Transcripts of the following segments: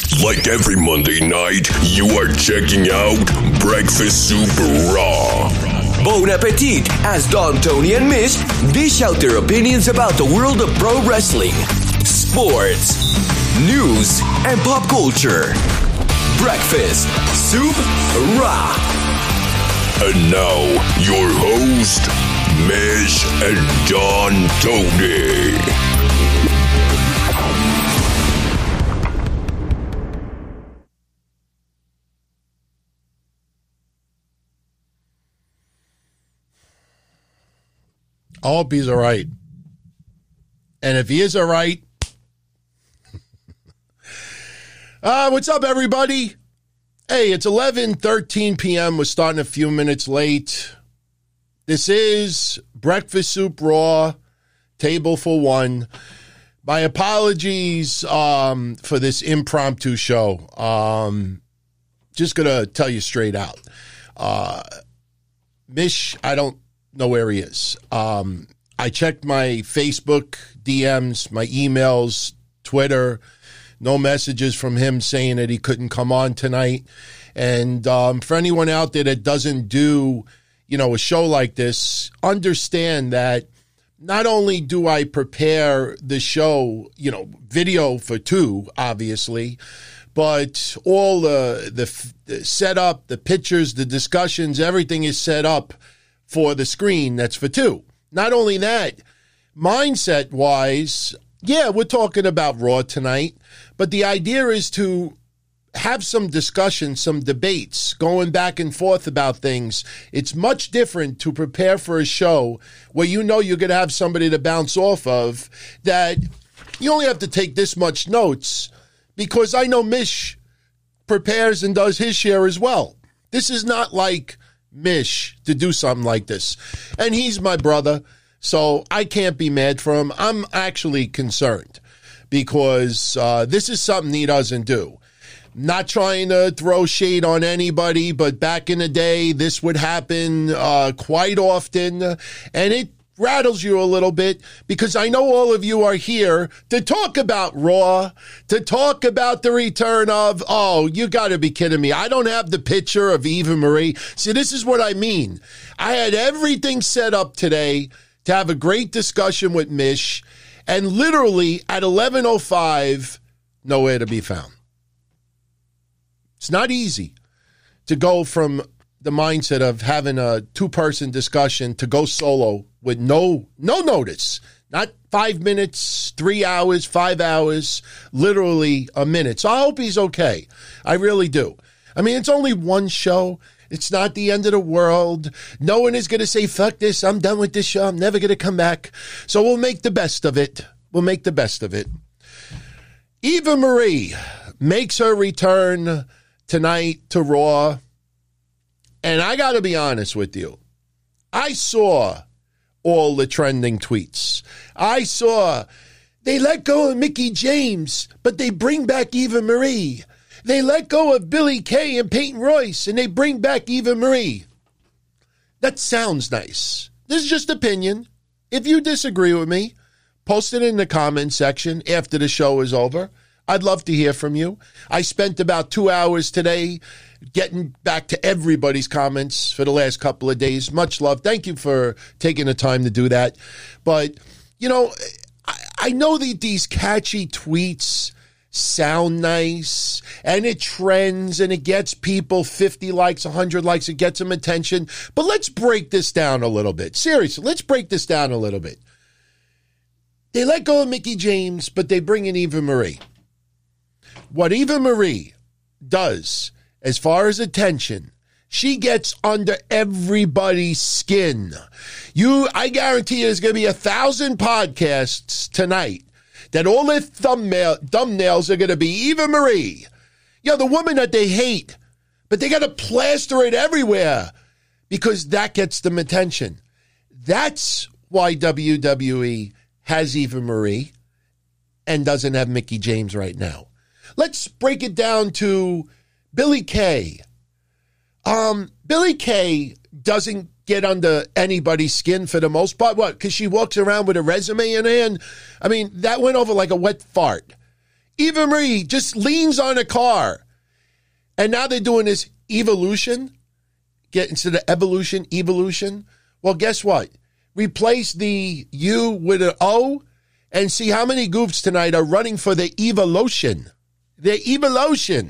Like every Monday night, you are checking out Breakfast Super Raw. Bon appetit as Don, Tony, and Mish dish out their opinions about the world of pro wrestling, sports, news, and pop culture. Breakfast Super Raw. And now, your host, Mish and Don Tony. I hope he's all right. And if he is all right, what's up, everybody? Hey, it's 11:13 p.m. We're starting a few minutes late. This is Breakfast Soup Raw, table for one. My apologies for this impromptu show. Just going to tell you straight out. Mish, I don't know where he is. I checked my Facebook DMs, my emails, Twitter. No messages from him saying that he couldn't come on tonight. And for anyone out there that doesn't do, a show like this, understand that not only do I prepare the show, video for two, obviously, but all the setup, the pictures, the discussions, everything is set up for the screen that's for two. Not only that, mindset-wise, yeah, we're talking about Raw tonight, but the idea is to have some discussion, some debates, going back and forth about things. It's much different to prepare for a show where you're going to have somebody to bounce off of, that you only have to take this much notes, because I know Mish prepares and does his share as well. This is not like Mish to do something like this. And he's my brother, so I can't be mad for him. I'm actually concerned because this is something he doesn't do. Not trying to throw shade on anybody, but back in the day, this would happen quite often, and it rattles you a little bit because I know all of you are here to talk about Raw, to talk about the return of, you got to be kidding me. I don't have the picture of Eva Marie. See, this is what I mean. I had everything set up today to have a great discussion with Mish, and literally at 11:05, nowhere to be found. It's not easy to go from the mindset of having a two-person discussion to go solo with no notice. Not 5 minutes, 3 hours, 5 hours, literally a minute. So I hope he's okay. I really do. I mean, it's only one show. It's not the end of the world. No one is going to say, fuck this, I'm done with this show, I'm never going to come back. So we'll make the best of it. Eva Marie makes her return tonight to Raw. And I got to be honest with you. I saw all the trending tweets. I saw they let go of Mickie James, but they bring back Eva Marie. They let go of Billie Kay and Peyton Royce, and they bring back Eva Marie. That sounds nice. This is just opinion. If you disagree with me, post it in the comment section after the show is over. I'd love to hear from you. I spent about 2 hours today getting back to everybody's comments for the last couple of days. Much love. Thank you for taking the time to do that. But, I know that these catchy tweets sound nice and it trends and it gets people 50 likes, 100 likes. It gets them attention. But let's break this down a little bit. Seriously, let's break this down a little bit. They let go of Mickie James, but they bring in Eva Marie. What Eva Marie does, as far as attention, she gets under everybody's skin. I guarantee you there's going to be 1,000 podcasts tonight that all their thumbnails are going to be Eva Marie. The woman that they hate, but they got to plaster it everywhere because that gets them attention. That's why WWE has Eva Marie and doesn't have Mickie James right now. Let's break it down to Billie Kay. Billie Kay doesn't get under anybody's skin for the most part. What? Because she walks around with a resume in her hand? I mean, that went over like a wet fart. Eva Marie just leans on a car. And now they're doing this evolution. Get instead of evolution. Well, guess what? Replace the U with an O and see how many goofs tonight are running for the evolution. The evolution.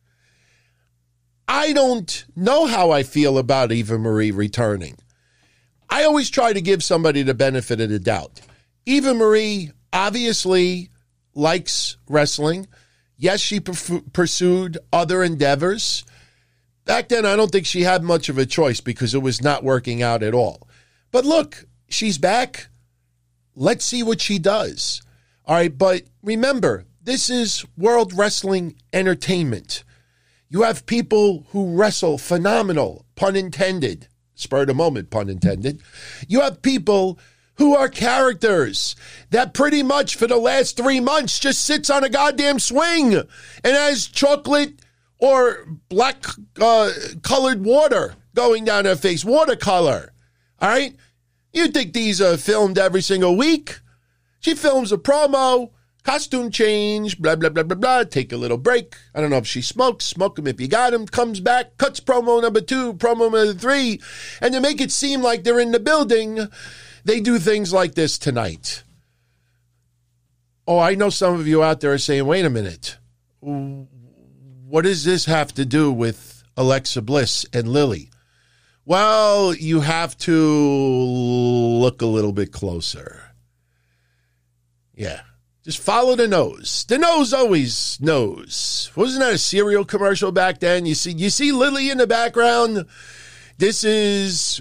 I don't know how I feel about Eva Marie returning. I always try to give somebody the benefit of the doubt. Eva Marie obviously likes wrestling. Yes, she pursued other endeavors. Back then, I don't think she had much of a choice because it was not working out at all. But look, she's back. Let's see what she does. All right, but remember, this is World Wrestling Entertainment. You have people who wrestle phenomenal, pun intended, spur of the moment, pun intended. You have people who are characters that pretty much for the last 3 months just sits on a goddamn swing and has chocolate or black colored water going down their face, watercolor. All right? You think these are filmed every single week? She films a promo, costume change, blah, blah, blah, blah, blah, take a little break. I don't know if she smokes, smoke him if you got him, comes back, cuts promo number 2, promo number 3, and to make it seem like they're in the building, they do things like this tonight. Oh, I know some of you out there are saying, wait a minute, what does this have to do with Alexa Bliss and Lily? Well, you have to look a little bit closer. Yeah. Just follow the nose. The nose always knows. Wasn't that a cereal commercial back then? You see Lily in the background? This is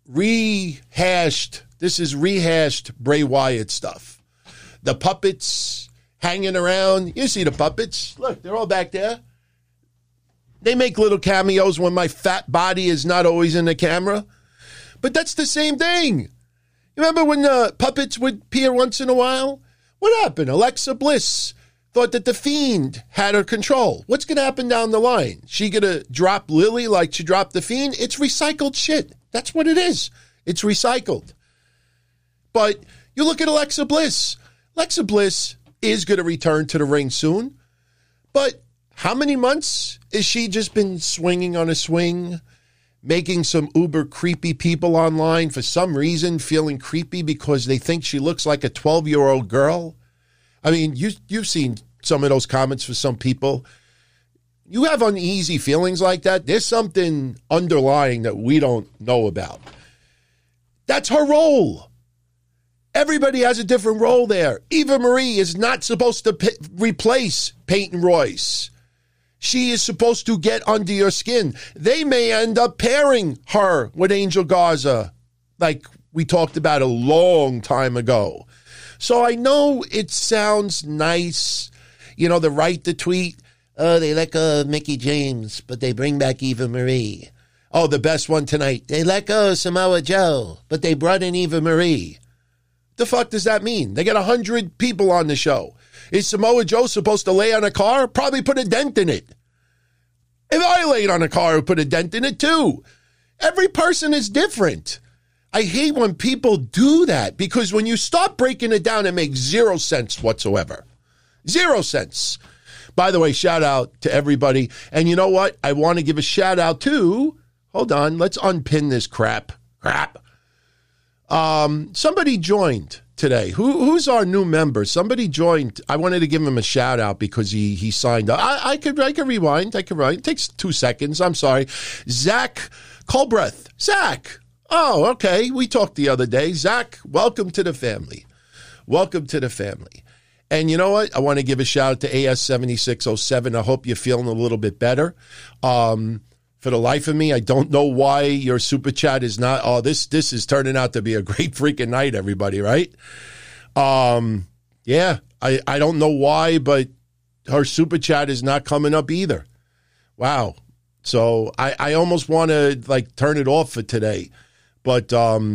rehashed Bray Wyatt stuff. The puppets hanging around. You see the puppets. Look, they're all back there. They make little cameos when my fat body is not always in the camera. But that's the same thing. You remember when the puppets would appear once in a while? What happened? Alexa Bliss thought that The Fiend had her control. What's going to happen down the line? She going to drop Lily like she dropped The Fiend? It's recycled shit. That's what it is. It's recycled. But you look at Alexa Bliss. Alexa Bliss is going to return to the ring soon. But how many months has she just been swinging on a swing, making some uber creepy people online for some reason feeling creepy because they think she looks like a 12-year-old girl? I mean, you've seen some of those comments for some people. You have uneasy feelings like that. There's something underlying that we don't know about. That's her role. Everybody has a different role there. Eva Marie is not supposed to replace Peyton Royce. She is supposed to get under your skin. They may end up pairing her with Angel Garza, like we talked about a long time ago. So I know it sounds nice, you know, the right to tweet, oh, they let go of Mickie James, but they bring back Eva Marie. Oh, the best one tonight. They let go of Samoa Joe, but they brought in Eva Marie. The fuck does that mean? They got 100 people on the show. Is Samoa Joe supposed to lay on a car? Probably put a dent in it. If I laid on a car, I would put a dent in it too. Every person is different. I hate when people do that because when you start breaking it down, it makes 0 sense whatsoever. 0 sense. By the way, shout out to everybody. And you know what? I want to give a shout out to, hold on, let's unpin this crap. Somebody joined today. Who's our new member? Somebody joined. I wanted to give him a shout out because he signed up. I could rewind. It takes 2 seconds. I'm sorry. Zach Colbreth. Zach. Oh, okay. We talked the other day. Zach, welcome to the family. Welcome to the family. And you know what? I want to give a shout out to AS7607. I hope you're feeling a little bit better. For the life of me, I don't know why your super chat is not. Oh, this is turning out to be a great freaking night, everybody, right? Yeah, I don't know why, but her super chat is not coming up either. Wow. So I almost want to like turn it off for today. But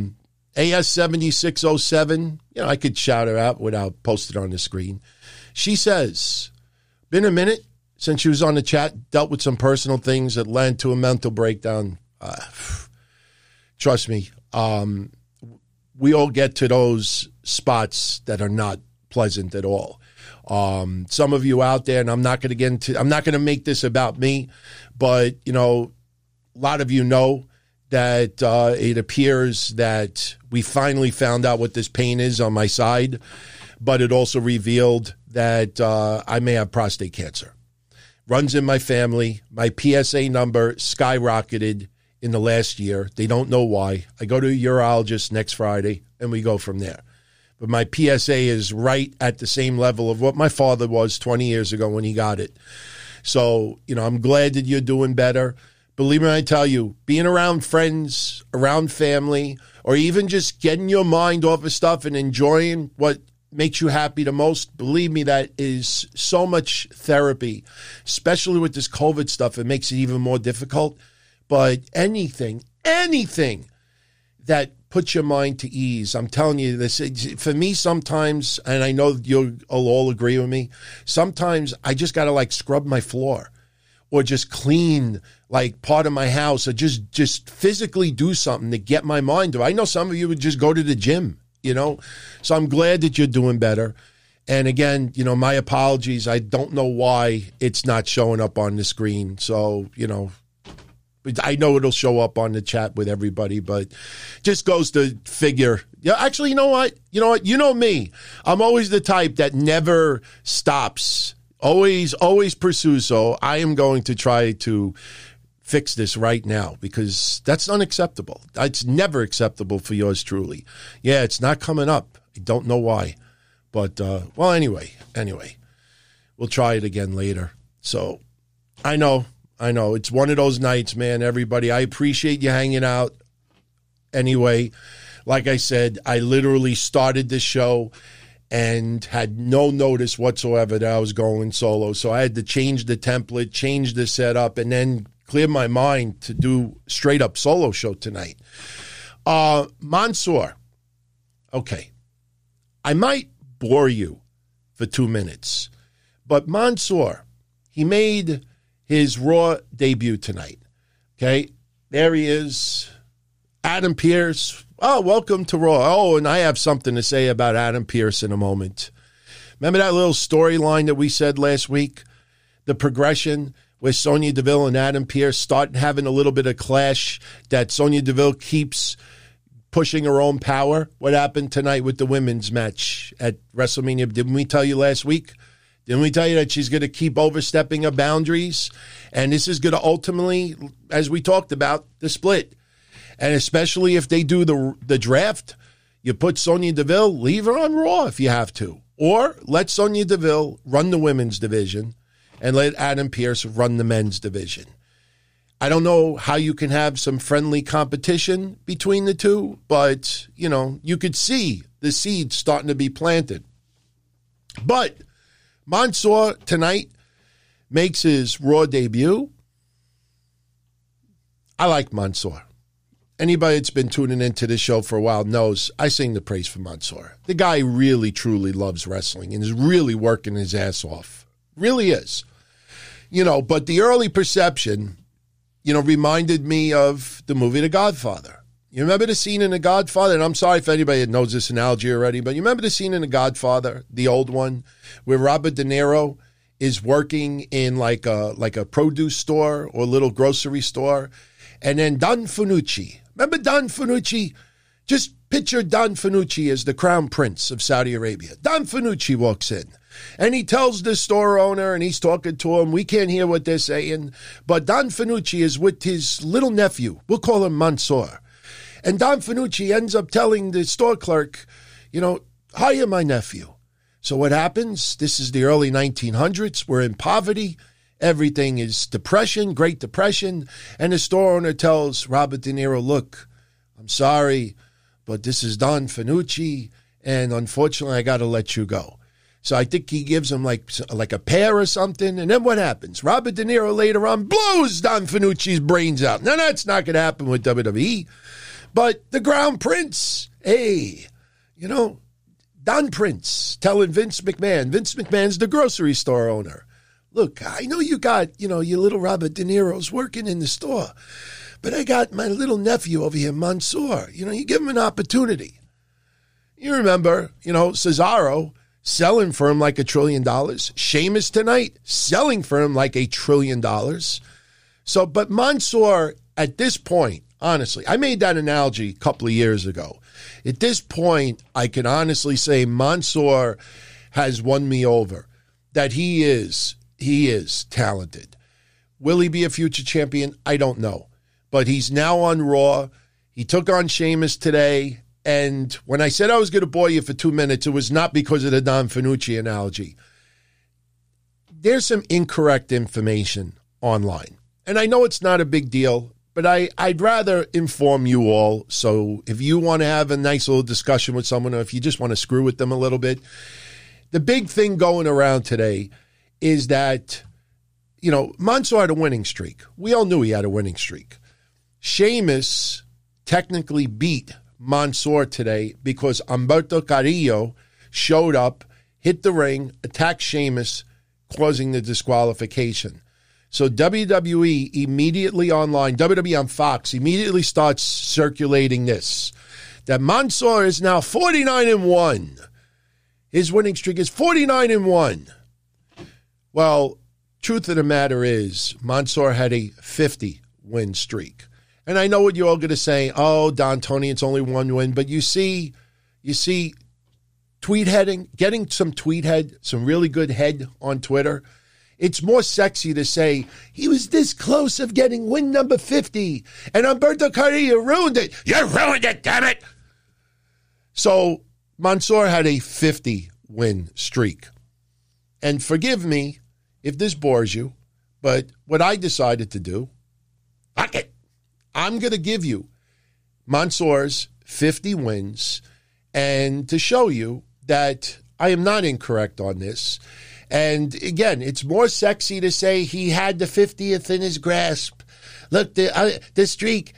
AS7607, you know, I could shout her out without posting it on the screen. She says, been a minute since she was on the chat, dealt with some personal things that led to a mental breakdown. Trust me, we all get to those spots that are not pleasant at all. Some of you out there, and I'm not going to make this about me, but, a lot of you know that it appears that we finally found out what this pain is on my side, but it also revealed that I may have prostate cancer. Runs in my family. My PSA number skyrocketed in the last year. They don't know why. I go to a urologist next Friday, and we go from there. But my PSA is right at the same level of what my father was 20 years ago when he got it. So, I'm glad that you're doing better. Believe me when I tell you, being around friends, around family, or even just getting your mind off of stuff and enjoying what makes you happy the most, believe me, that is so much therapy, especially with this COVID stuff. It makes it even more difficult. But anything that puts your mind to ease, I'm telling you this, for me sometimes, and I know you'll all agree with me, sometimes I just got to scrub my floor or just clean part of my house or just physically do something to get my mind to. I know some of you would just go to the gym, So I'm glad that you're doing better. And again, my apologies. I don't know why it's not showing up on the screen. So, I know it'll show up on the chat with everybody, but just goes to figure. Yeah, actually, you know what? You know me. I'm always the type that never stops. Always pursues. So I am going to try to fix this right now because that's unacceptable. It's never acceptable for yours truly. Yeah, it's not coming up. I don't know why. But, anyway, we'll try it again later. So I know. It's one of those nights, man, everybody. I appreciate you hanging out. Anyway, like I said, I literally started this show and had no notice whatsoever that I was going solo. So I had to change the template, change the setup, and then clear my mind to do straight up solo show tonight. Mansoor. Okay. I might bore you for 2 minutes, but Mansoor, he made his Raw debut tonight. Okay, there he is. Adam Pearce. Oh, welcome to Raw. Oh, and I have something to say about Adam Pearce in a moment. Remember that little storyline that we said last week? The progression where Sonya Deville and Adam Pearce start having a little bit of clash, that Sonya Deville keeps pushing her own power. What happened tonight with the women's match at WrestleMania? Didn't we tell you last week? Didn't we tell you that she's going to keep overstepping her boundaries? And this is going to ultimately, as we talked about, the split. And especially if they do the draft, you put Sonya Deville, leave her on Raw if you have to. Or let Sonya Deville run the women's division and let Adam Pearce run the men's division. I don't know how you can have some friendly competition between the two, but, you could see the seeds starting to be planted. But Mansoor tonight makes his Raw debut. I like Mansoor. Anybody that's been tuning into this show for a while knows I sing the praise for Mansoor. The guy really, truly loves wrestling and is really working his ass off. Really is. But the early perception, reminded me of the movie The Godfather. You remember the scene in The Godfather? And I'm sorry if anybody knows this analogy already, but you remember the scene in The Godfather, the old one, where Robert De Niro is working in like a produce store or a little grocery store, and then Don Fanucci. Remember Don Fanucci? Just picture Don Fanucci as the crown prince of Saudi Arabia. Don Fanucci walks in, and he tells the store owner, and he's talking to him. We can't hear what they're saying, but Don Fanucci is with his little nephew. We'll call him Mansoor. And Don Fanucci ends up telling the store clerk, hire my nephew. So what happens? This is the early 1900s. We're in poverty. Everything is depression, Great Depression. And the store owner tells Robert De Niro, look, I'm sorry, but this is Don Fanucci, and unfortunately I got to let you go. So I think he gives him like a pear or something. And then what happens? Robert De Niro later on blows Don Fanucci's brains out. Now, that's not going to happen with WWE. But the Crown Prince, Don Prince telling Vince McMahon. Vince McMahon's the grocery store owner. Look, I know you got, your little Robert De Niro's working in the store. But I got my little nephew over here, Mansoor. You give him an opportunity. You remember, Cesaro selling for him like $1 trillion. Sheamus tonight, selling for him like $1 trillion. So, but Mansoor, at this point, honestly, I made that analogy a couple of years ago. At this point, I can honestly say Mansoor has won me over. That he is talented. Will he be a future champion? I don't know. But he's now on Raw. He took on Sheamus today. And when I said I was going to bore you for 2 minutes, it was not because of the Don Fanucci analogy. There's some incorrect information online. And I know it's not a big deal, but I'd rather inform you all. So if you want to have a nice little discussion with someone, or if you just want to screw with them a little bit, the big thing going around today is that, Mansoor had a winning streak. We all knew he had a winning streak. Sheamus technically beat Mansoor today because Humberto Carrillo showed up, hit the ring, attacked Sheamus, causing the disqualification. So WWE immediately online, WWE on Fox, immediately starts circulating this, that Mansoor is now 49-1. His winning streak is 49-1. Well, truth of the matter is, Mansoor had a 50-win streak. And I know what you're all going to say, oh, Don Tony, it's only one win. But you see tweet heading, getting some tweet head, some really good head on Twitter. It's more sexy to say, he was this close of getting win number 50, and Humberto Carrillo ruined it. You ruined it, damn it. So Mansoor had a 50-win streak. And forgive me if this bores you, but what I decided to do, fuck it. I'm going to give you Mansoor's 50 wins, and to show you that I am not incorrect on this. And again, it's more sexy to say he had the 50th in his grasp. Look, the streak.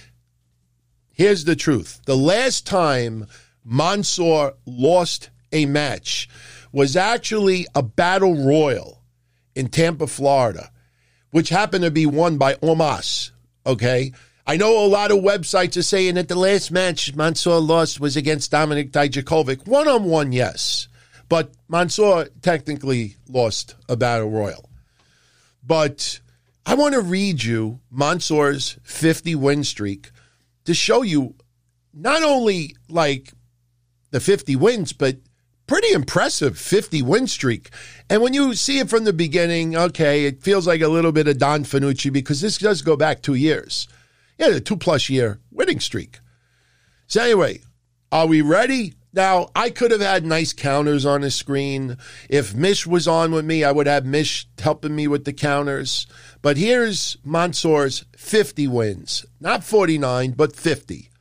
Here's the truth. The last time Mansoor lost a match was actually a battle royal in Tampa, Florida, which happened to be won by Omos. Okay? I know a lot of websites are saying that the last match Mansoor lost was against Dominik Dijakovic. One-on-one, yes. But Mansoor technically lost a battle royal. But I want to read you Mansoor's 50-win streak to show you not only like the 50 wins, but pretty impressive 50-win streak. And when you see it from the beginning, okay, it feels like a little bit of Don Fanucci because this does go back 2 years. Yeah, the 2+ year winning streak. So anyway, are we ready? Now, I could have had nice counters on the screen. If Mish was on with me, I would have Mish helping me with the counters. But here's Mansoor's 50 wins. Not 49, but 50.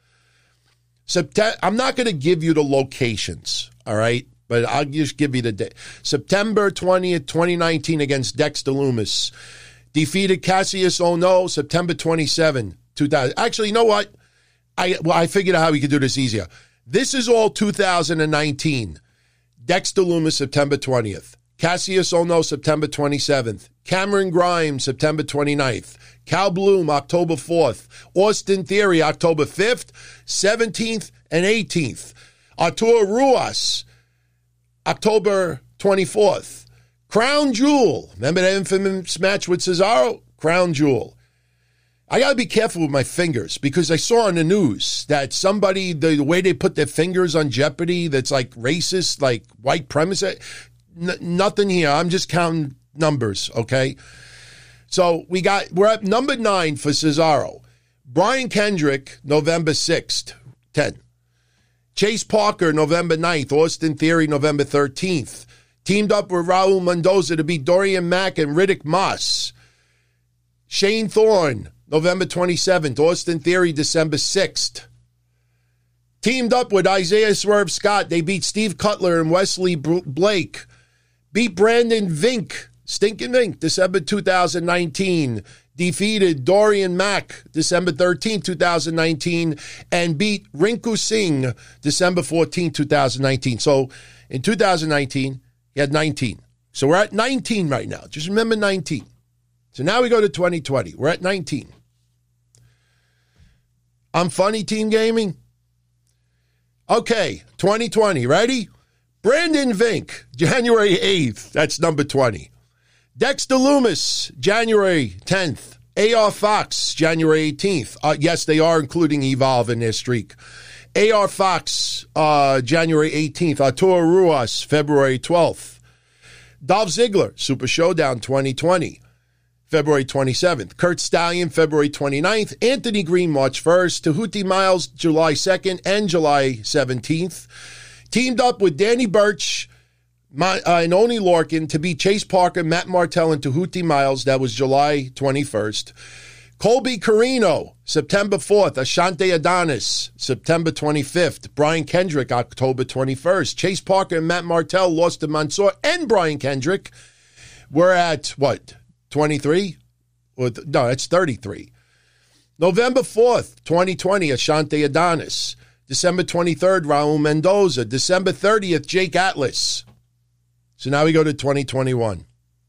I'm not going to give you the locations, all right? But I'll just give you the day. September 20th, 2019 against Dexter Lumis. Defeated Cassius Ohno, September 27, 2000. Actually, you know what? I figured out how we could do this easier. This is all 2019. Dexter Lumis, September 20th. Cassius Ohno, September 27th. Cameron Grimes, September 29th. Cal Bloom, October 4th. Austin Theory, October 5th, 17th, and 18th. Arturo Ruas, October 24th. Crown Jewel. Remember that infamous match with Cesaro? Crown Jewel. I got to be careful with my fingers because I saw on the news that somebody, the way they put their fingers on Jeopardy, that's like racist, like white premise. Nothing here. I'm just counting numbers, okay? So we're at number 9 for Cesaro. Brian Kendrick, November 6th, 10. Chase Parker, November 9th. Austin Theory, November 13th. Teamed up with Raul Mendoza to beat Dorian Mack and Riddick Moss. Shane Thorne, November 27th. Austin Theory, December 6th. Teamed up with Isaiah Swerve Scott. They beat Steve Cutler and Wesley Blake. Beat Brandon Vink, Stinkin' Vink, December 2019. Defeated Dorian Mack, December 13, 2019. And beat Rinku Singh, December 14, 2019. So in 2019, he had 19. So we're at 19 right now. Just remember 19. So now we go to 2020. We're at 19. I'm funny, Team Gaming. Okay, 2020. Ready? Brandon Vink, January 8th. That's number 20. Dexter Loomis, January 10th. A.R. Fox, January 18th. Yes, they are including Evolve in their streak. A.R. Fox, January 18th. Arturo Ruas, February 12th. Dolph Ziggler, Super Showdown 2020, February 27th. Kurt Stallion, February 29th. Anthony Green, March 1st. Tahuti Miles, July 2nd and July 17th. Teamed up with Danny Burch and Oni Lorcan to beat Chase Parker, Matt Martell, and Tahuti Miles. That was July 21st. Colby Carino, September 4th. Ashante Adonis, September 25th. Brian Kendrick, October 21st. Chase Parker and Matt Martell lost to Mansoor and Brian Kendrick. We're at, 23? No, it's 33. November 4th, 2020, Ashante Adonis. December 23rd, Raul Mendoza. December 30th, Jake Atlas. So now we go to 2021.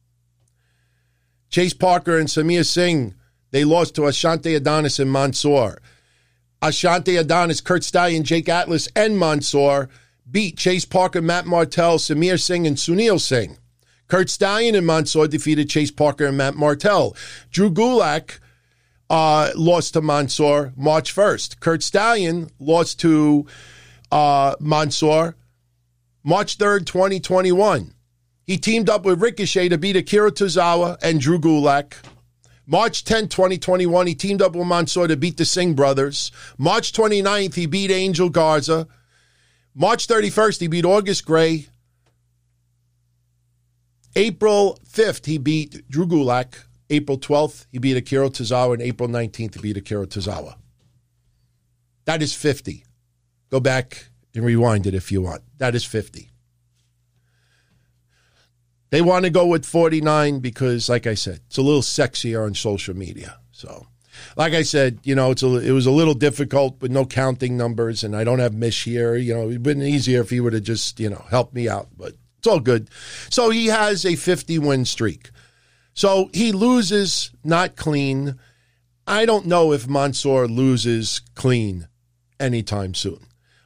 Chase Parker and Samir Singh, they lost to Ashante Adonis and Mansoor. Ashante Adonis, Kurt Stallion, Jake Atlas, and Mansoor beat Chase Parker, Matt Martell, Samir Singh, and Sunil Singh. Kurt Stallion and Mansoor defeated Chase Parker and Matt Martell. Drew Gulak lost to Mansoor March 1st. Kurt Stallion lost to Mansoor March 3rd, 2021. He teamed up with Ricochet to beat Akira Tozawa and Drew Gulak. March 10th, 2021, he teamed up with Mansoor to beat the Singh brothers. March 29th, he beat Angel Garza. March 31st, he beat August Gray. April 5th, he beat Drew Gulak. April 12th, he beat Akira Tozawa. And April 19th, he beat Akira Tozawa. That is 50. Go back and rewind it if you want. That is 50. They want to go with 49 because, like I said, it's a little sexier on social media. So, like I said, it was a little difficult with no counting numbers, and I don't have Mish here. It would have been easier if he would have just, helped me out, but it's all good. So he has a 50-win streak. So he loses not clean. I don't know if Mansoor loses clean anytime soon.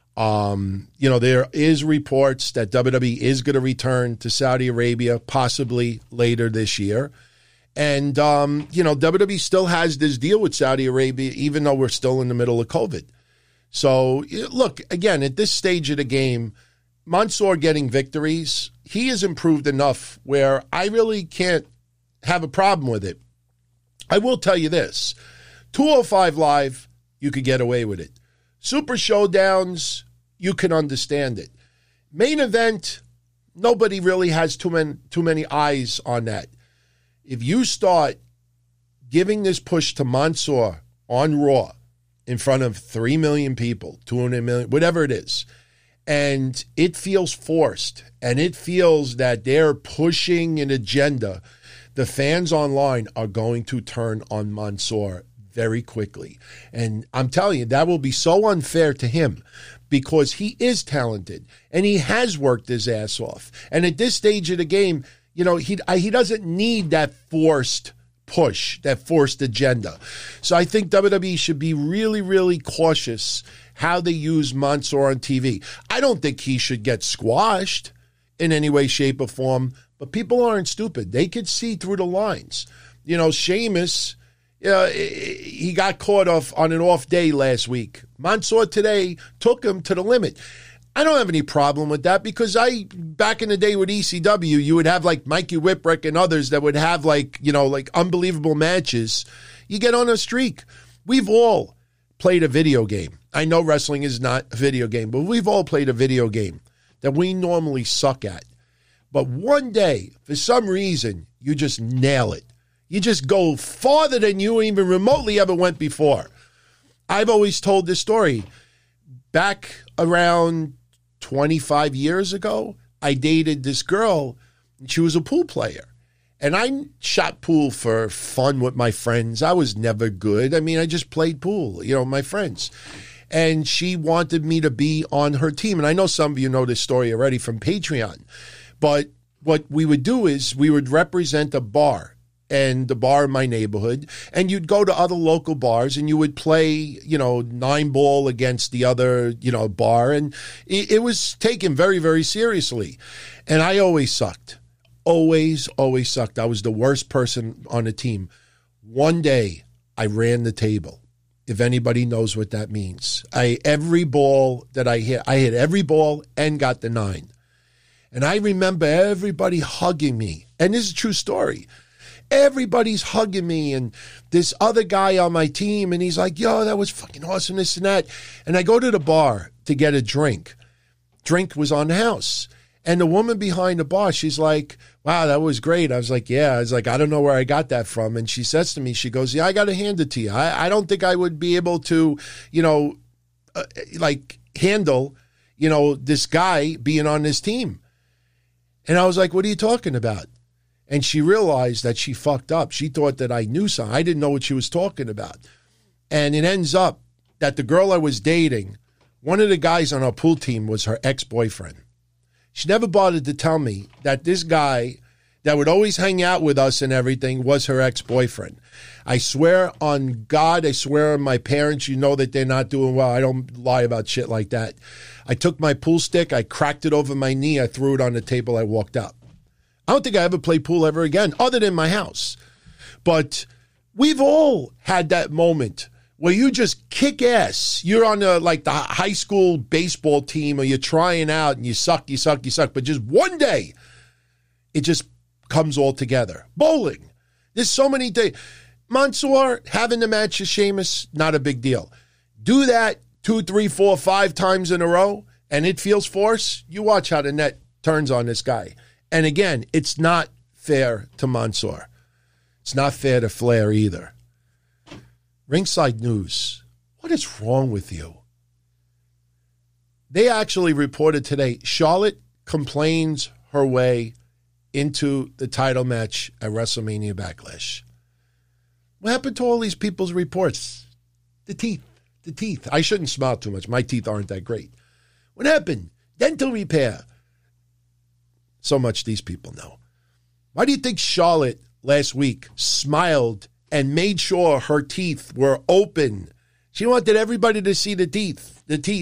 There is reports that WWE is going to return to Saudi Arabia possibly later this year. And, WWE still has this deal with Saudi Arabia, even though we're still in the middle of COVID. So, look, again, at this stage of the game, Mansoor getting victories, he has improved enough where I really can't have a problem with it. I will tell you this, 205 Live, you could get away with it. Super Showdowns, you can understand it. Main event, nobody really has too many eyes on that. If you start giving this push to Mansoor on Raw in front of 3 million people, 200 million, whatever it is, and it feels forced, and it feels that they're pushing an agenda, the fans online are going to turn on Mansoor very quickly. And I'm telling you, that will be so unfair to him because he is talented and he has worked his ass off. And at this stage of the game, he doesn't need that forced push, that forced agenda. So I think WWE should be really, really cautious how they use Mansoor on TV. I don't think he should get squashed in any way, shape, or form, but people aren't stupid. They could see through the lines. Sheamus, he got caught on an off day last week. Mansoor today took him to the limit. I don't have any problem with that because back in the day with ECW, you would have like Mikey Whipwreck and others that would have like unbelievable matches. You get on a streak. We've all played a video game. I know wrestling is not a video game, but we've all played a video game that we normally suck at. But one day, for some reason, you just nail it. You just go farther than you even remotely ever went before. I've always told this story. Back around 25 years ago, I dated this girl, and she was a pool player. And I shot pool for fun with my friends. I was never good. I just played pool, my friends. And she wanted me to be on her team. And I know some of you know this story already from Patreon. But what we would do is we would represent a bar and the bar in my neighborhood, and you'd go to other local bars and you would play, 9-ball against the other, bar. And it was taken very, very seriously. And I always sucked. Always sucked. I was the worst person on the team. One day I ran the table. If anybody knows what that means. Every ball that I hit every ball and got the 9. And I remember everybody hugging me. And this is a true story. Everybody's hugging me, and this other guy on my team, and he's like, yo, that was fucking awesome, this and that. And I go to the bar to get a drink. Drink was on the house. And the woman behind the bar, she's like, wow, that was great. I was like, yeah. I was like, I don't know where I got that from. And she says to me, she goes, yeah, I got to hand it to you. I don't think I would be able to, handle, this guy being on this team. And I was like, what are you talking about? And she realized that she fucked up. She thought that I knew something. I didn't know what she was talking about. And it ends up that the girl I was dating, one of the guys on our pool team was her ex-boyfriend. She never bothered to tell me that this guy that would always hang out with us and everything was her ex-boyfriend. I swear on God, I swear on my parents, that they're not doing well. I don't lie about shit like that. I took my pool stick, I cracked it over my knee, I threw it on the table, I walked out. I don't think I ever played pool ever again, other than my house. But we've all had that moment where you just kick ass. You're on the high school baseball team, or you're trying out and you suck. But just one day, it just comes all together. Bowling. There's so many days. Mansoor having the match with Sheamus, not a big deal. Do that 2, 3, 4, 5 times in a row, and it feels force. You watch how the net turns on this guy. And again, it's not fair to Mansoor. It's not fair to Flair either. Ringside News, what is wrong with you? They actually reported today, Charlotte complains her way into the title match at WrestleMania Backlash. What happened to all these people's reports? The teeth. I shouldn't smile too much. My teeth aren't that great. What happened? Dental repair. So much these people know. Why do you think Charlotte last week smiled and made sure her teeth were open? She wanted everybody to see the teeth.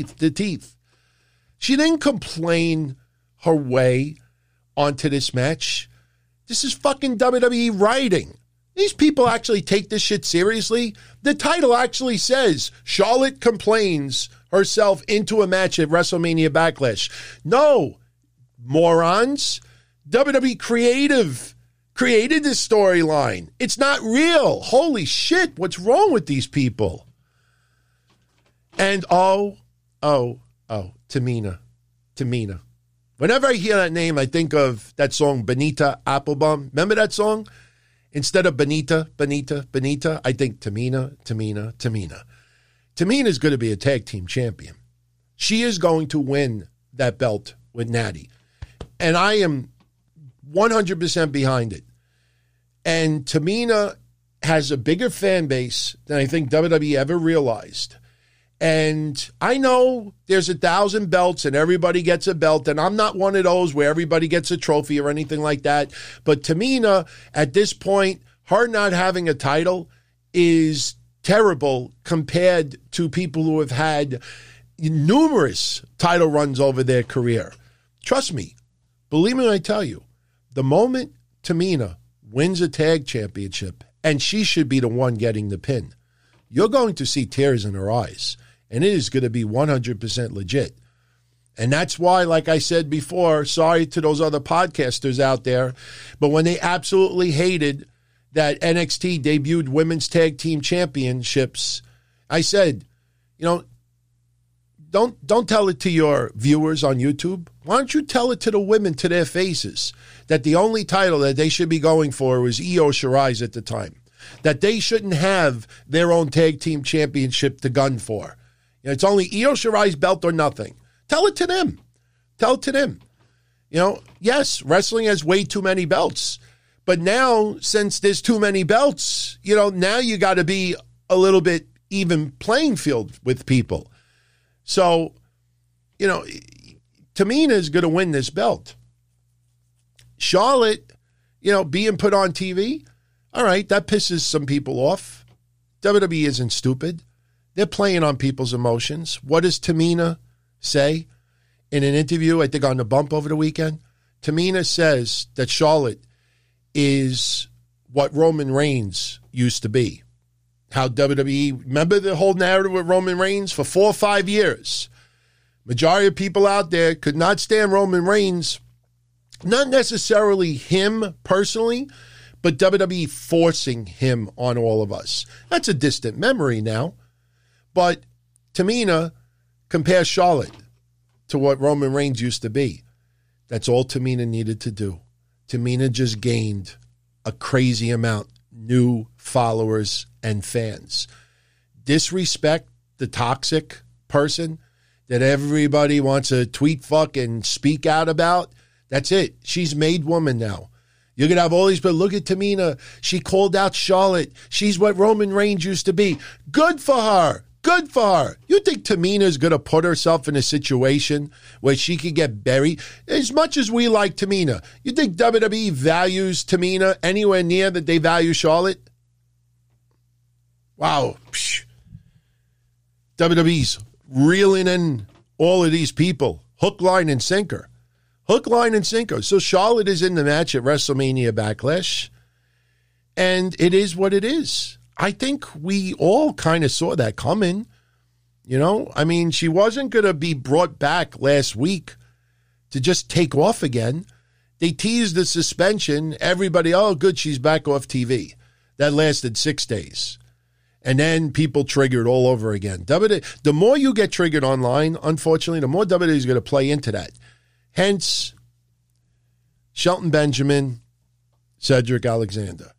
She didn't complain her way onto this match. This is fucking WWE writing. These people actually take this shit seriously. The title actually says Charlotte complains herself into a match at WrestleMania Backlash. No, morons. WWE Creative created this storyline. It's not real. Holy shit, what's wrong with these people? And Tamina. Whenever I hear that name, I think of that song, Bonita Applebum. Remember that song? Instead of Bonita, I think Tamina. Tamina is going to be a tag team champion. She is going to win that belt with Natty. And I am 100% behind it. And Tamina has a bigger fan base than I think WWE ever realized. And I know there's 1,000 belts and everybody gets a belt, and I'm not one of those where everybody gets a trophy or anything like that. But Tamina, at this point, her not having a title is terrible compared to people who have had numerous title runs over their career. Trust me, believe me when I tell you, the moment Tamina wins a tag championship, and she should be the one getting the pin, you're going to see tears in her eyes. And it is going to be 100% legit. And that's why, like I said before, sorry to those other podcasters out there, but when they absolutely hated that NXT debuted women's tag team championships, I said, don't tell it to your viewers on YouTube. Why don't you tell it to the women to their faces that the only title that they should be going for was Io Shirai's at the time, that they shouldn't have their own tag team championship to gun for. It's only Io Shirai's belt or nothing. Tell it to them. Yes, wrestling has way too many belts. But now, since there's too many belts, now you got to be a little bit even playing field with people. So, Tamina is going to win this belt. Charlotte, being put on TV, All right, that pisses some people off. WWE isn't stupid. They're playing on people's emotions. What does Tamina say in an interview, I think on the Bump over the weekend? Tamina says that Charlotte is what Roman Reigns used to be. How WWE, remember the whole narrative with Roman Reigns? For 4 or 5 years, majority of people out there could not stand Roman Reigns, not necessarily him personally, but WWE forcing him on all of us. That's a distant memory now. But Tamina compares Charlotte to what Roman Reigns used to be. That's all Tamina needed to do. Tamina just gained a crazy amount new followers and fans. Disrespect the toxic person that everybody wants to tweet fuck and speak out about. That's it. She's made woman now. You're going to have all these people. Look at Tamina. She called out Charlotte. She's what Roman Reigns used to be. Good for her. Good for her. You think Tamina's going to put herself in a situation where she could get buried? As much as we like Tamina, you think WWE values Tamina anywhere near that they value Charlotte? Wow. Psh. WWE's reeling in all of these people. Hook, line, and sinker. Hook, line, and sinker. So Charlotte is in the match at WrestleMania Backlash, and it is what it is. I think we all kind of saw that coming. You know, I mean, she wasn't going to be brought back last week to just take off again. They teased the suspension. Everybody, oh, good, she's back off TV. That lasted 6 days. And then people triggered all over again. The more you get triggered online, unfortunately, the more WWE is going to play into that. Hence, Shelton Benjamin, Cedric Alexander.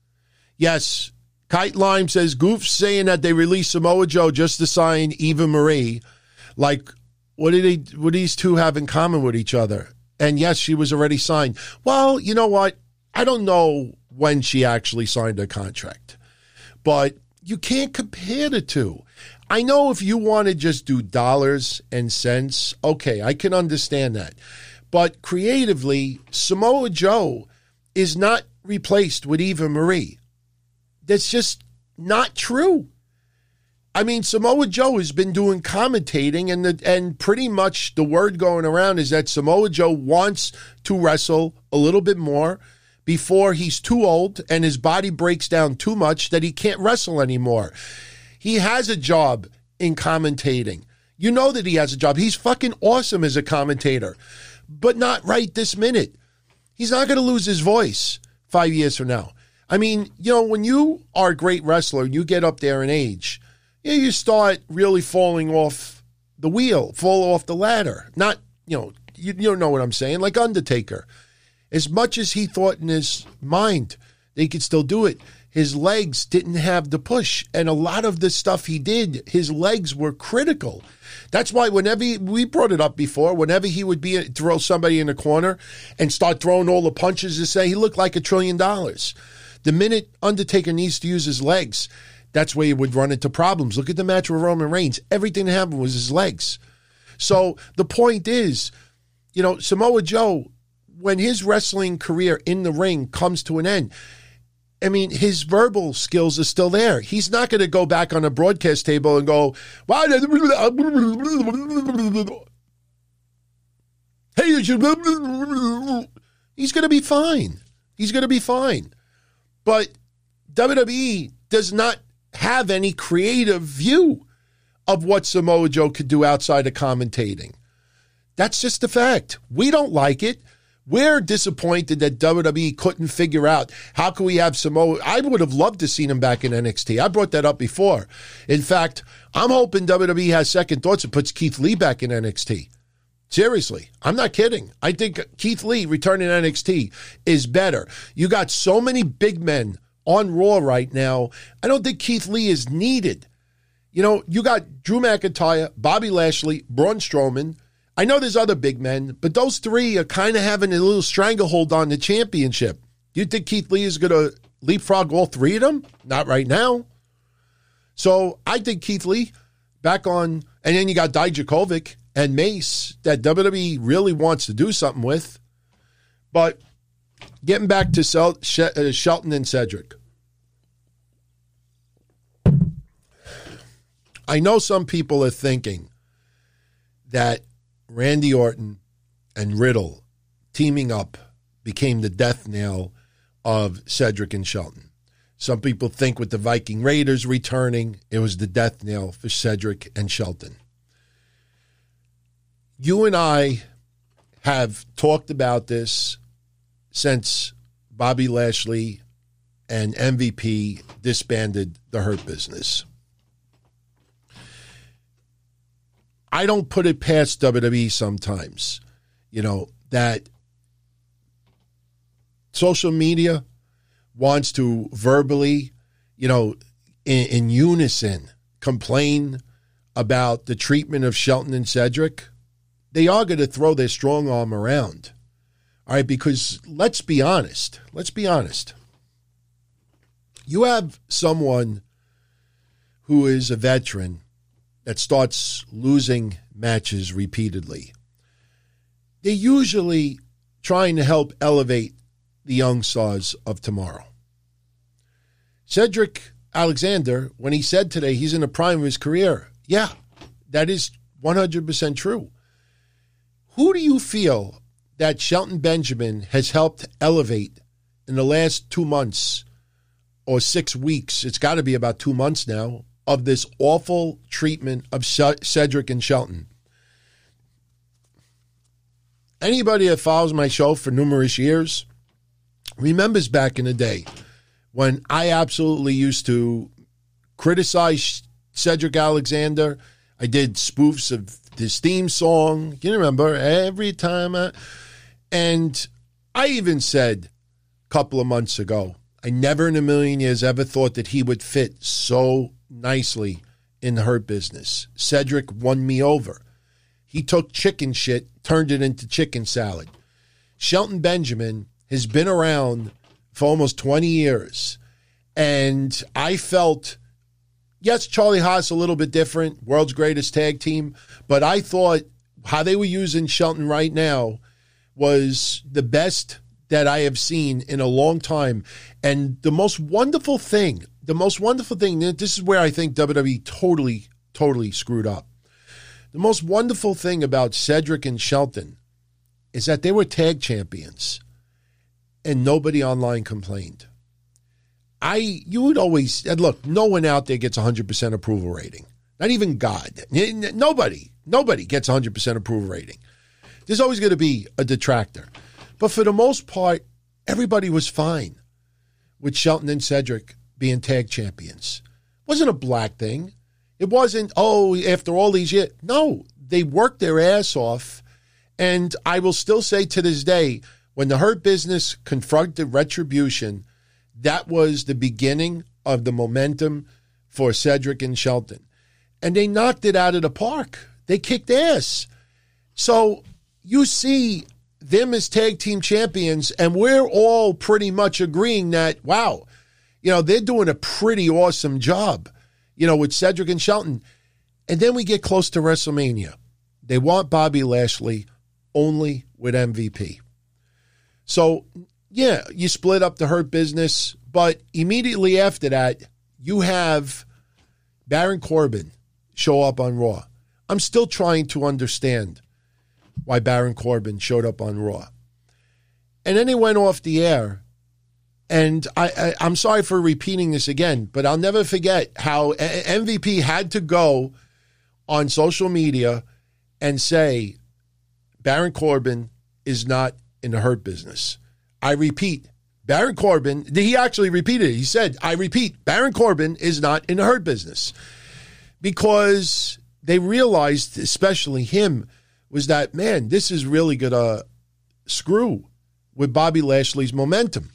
Yes, Kite Lime says, Goof's saying that they released Samoa Joe just to sign Eva Marie. Like, what do these two have in common with each other? And yes, she was already signed. Well, you know what? I don't know when she actually signed her contract. But you can't compare the two. I know if you want to just do dollars and cents, okay, I can understand that. But creatively, Samoa Joe is not replaced with Eva Marie. That's just not true. I mean, Samoa Joe has been doing commentating, and pretty much the word going around is that Samoa Joe wants to wrestle a little bit more before he's too old and his body breaks down too much that he can't wrestle anymore. He has a job in commentating. You know that he has a job. He's fucking awesome as a commentator, but not right this minute. He's not going to lose his voice 5 years from now. I mean, you know, when you are a great wrestler, you get up there in age, you start really falling off the wheel, fall off the ladder. Not, you don't know what I'm saying, like Undertaker. As much as he thought in his mind they could still do it, his legs didn't have the push. And a lot of the stuff he did, his legs were critical. That's why whenever we brought it up before, whenever he would throw somebody in the corner and start throwing all the punches to say he looked like $1 trillion. The minute Undertaker needs to use his legs, that's where he would run into problems. Look at the match with Roman Reigns. Everything that happened was his legs. So the point is, Samoa Joe, when his wrestling career in the ring comes to an end, I mean, his verbal skills are still there. He's not going to go back on a broadcast table and go, "Wow, hey, you should." He's going to be fine. He's going to be fine. But WWE does not have any creative view of what Samoa Joe could do outside of commentating. That's just a fact. We don't like it. We're disappointed that WWE couldn't figure out how can we have Samoa. I would have loved to seen him back in NXT. I brought that up before. In fact, I'm hoping WWE has second thoughts and puts Keith Lee back in NXT. Seriously, I'm not kidding. I think Keith Lee returning to NXT is better. You got so many big men on Raw right now. I don't think Keith Lee is needed. You got Drew McIntyre, Bobby Lashley, Braun Strowman. I know there's other big men, but those three are kind of having a little stranglehold on the championship. Do you think Keith Lee is going to leapfrog all three of them? Not right now. So I think Keith Lee back on, and then you got Dijakovic and Mace that WWE really wants to do something with. But getting back to Shelton and Cedric. I know some people are thinking that Randy Orton and Riddle teaming up became the death knell of Cedric and Shelton. Some people think with the Viking Raiders returning, it was the death knell for Cedric and Shelton. You and I have talked about this since Bobby Lashley and MVP disbanded the Hurt Business. I don't put it past WWE sometimes, that social media wants to verbally, in unison complain about the treatment of Shelton and Cedric. They are going to throw their strong arm around. All right, because let's be honest. You have someone who is a veteran that starts losing matches repeatedly. They're usually trying to help elevate the young stars of tomorrow. Cedric Alexander, when he said today he's in the prime of his career, yeah, that is 100% true. Who do you feel that Shelton Benjamin has helped elevate in the last 2 months or 6 weeks? It's got to be about 2 months now of this awful treatment of Cedric and Shelton. Anybody that follows my show for numerous years remembers back in the day when I absolutely used to criticize Cedric Alexander. I did spoofs of his theme song. You remember, every time. And I even said a couple of months ago, I never in a million years ever thought that he would fit so nicely in the Hurt Business. Cedric won me over. He took chicken shit, turned it into chicken salad. Shelton Benjamin has been around for almost 20 years. And I felt, yes, Charlie Haas a little bit different, world's greatest tag team, but I thought how they were using Shelton right now was the best that I have seen in a long time. And the most wonderful thing, this is where I think WWE totally screwed up. The most wonderful thing about Cedric and Shelton is that they were tag champions and nobody online complained. You would always, and look, no one out there gets 100% approval rating. Not even God. Nobody gets 100% approval rating. There's always going to be a detractor. But for the most part, everybody was fine with Shelton and Cedric being tag champions. It wasn't a black thing. It wasn't, after all these years. No, they worked their ass off. And I will still say to this day, when the Hurt Business confronted Retribution, that was the beginning of the momentum for Cedric and Shelton. And they knocked it out of the park. They kicked ass. So you see them as tag team champions, and we're all pretty much agreeing that, wow, they're doing a pretty awesome job, with Cedric and Shelton. And then we get close to WrestleMania. They want Bobby Lashley only with MVP. So, yeah, you split up the Hurt Business, but immediately after that, you have Baron Corbin show up on Raw. I'm still trying to understand why Baron Corbin showed up on Raw. And then he went off the air, and I'm sorry for repeating this again, but I'll never forget how MVP had to go on social media and say, Baron Corbin is not in the Hurt Business. I repeat, Baron Corbin, he actually repeated it. He said, I repeat, Baron Corbin is not in the Hurt Business. Because they realized, especially him, was that, man, this is really going to screw with Bobby Lashley's momentum.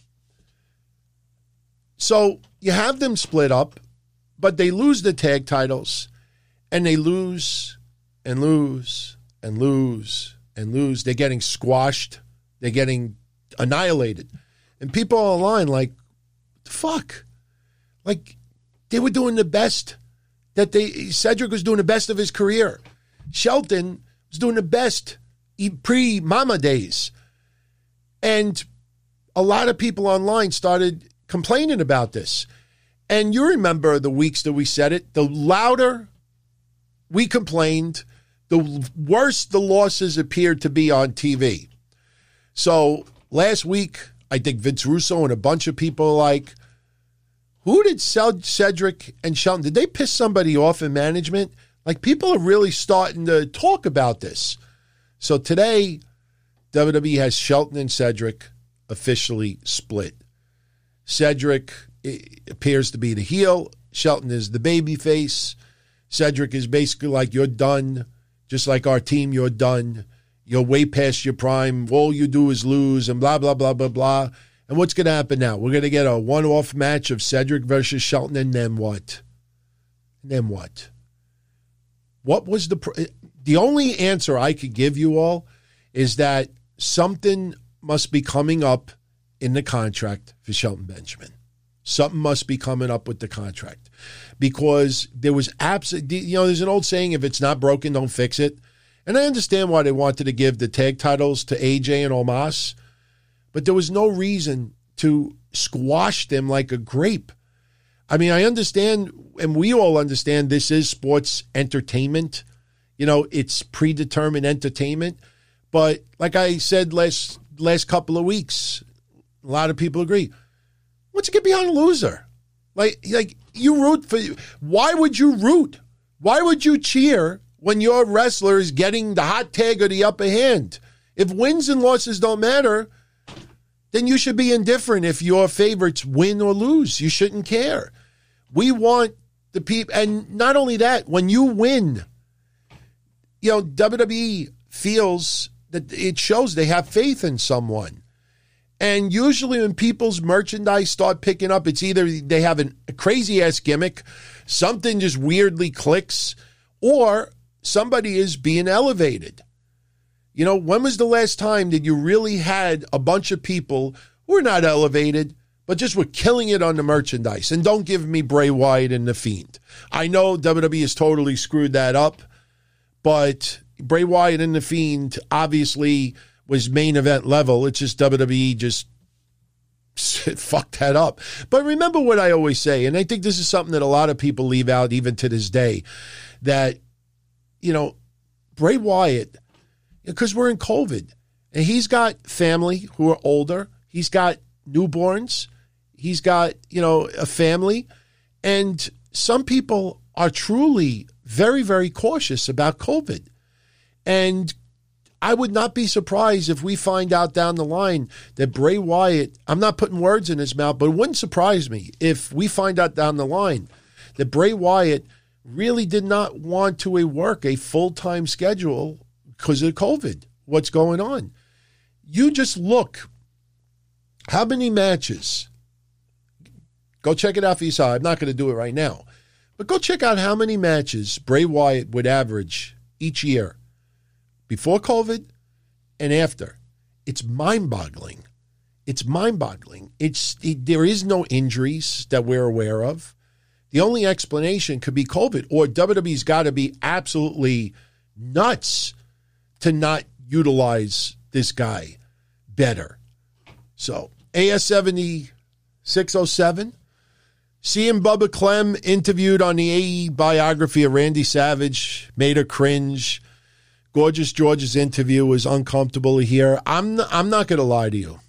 So you have them split up, but they lose the tag titles, and they lose and lose and lose and lose. They're getting squashed. They're getting annihilated. And people are online like, the fuck? Like, they were doing the best Cedric was doing the best of his career. Shelton was doing the best pre-Mama days. And a lot of people online started complaining about this. And you remember the weeks that we said it, the louder we complained. The worse the losses appeared to be on TV. So last week, I think Vince Russo and a bunch of people are like, who did Cedric and Shelton? Did they piss somebody off in management? Like, people are really starting to talk about this. So today, WWE has Shelton and Cedric officially split. Cedric appears to be the heel. Shelton is the babyface. Cedric is basically like, you're done. Just like our team, you're done. You're way past your prime. All you do is lose and blah, blah, blah, blah, blah. And what's going to happen now? We're going to get a one-off match of Cedric versus Shelton, and then what? And then what? What was the only answer I could give you all is that something must be coming up in the contract for Shelton Benjamin. Something must be coming up with the contract, because there was absolutely, there's an old saying, if it's not broken, don't fix it. And I understand why they wanted to give the tag titles to AJ and Omos, but there was no reason to squash them like a grape. I mean, I understand, and we all understand, this is sports entertainment. It's predetermined entertainment. But like I said last couple of weeks, a lot of people agree. What's it get beyond a loser? Like you root for. Why would you root? Why would you cheer when your wrestler is getting the hot tag or the upper hand? If wins and losses don't matter, then you should be indifferent if your favorites win or lose. You shouldn't care. We want the people, and not only that, when you win, WWE feels that it shows they have faith in someone. And usually when people's merchandise start picking up, it's either they have a crazy-ass gimmick, something just weirdly clicks, or somebody is being elevated. When was the last time that you really had a bunch of people who were not elevated, but just were killing it on the merchandise? And don't give me Bray Wyatt and The Fiend. I know WWE has totally screwed that up, but Bray Wyatt and The Fiend obviously was main event level. It's just WWE just fucked that up. But remember what I always say, and I think this is something that a lot of people leave out even to this day, that, Bray Wyatt, because we're in COVID, and he's got family who are older. He's got newborns. He's got, a family. And some people are truly very, very cautious about COVID. And I would not be surprised if we find out down the line that Bray Wyatt, I'm not putting words in his mouth, but it wouldn't surprise me if we find out down the line that Bray Wyatt really did not want to work a full-time schedule because of COVID. What's going on? You just look. How many matches? Go check it out for yourself. I'm not going to do it right now. But go check out how many matches Bray Wyatt would average each year before COVID and after. It's mind-boggling. It's mind-boggling. There is no injuries that we're aware of. The only explanation could be COVID, or WWE's got to be absolutely nuts to not utilize this guy better. So, AS7607, seeing Bubba Clem interviewed on the AE biography of Randy Savage made her cringe. Gorgeous George's interview was uncomfortable to hear. I'm not going to lie to you.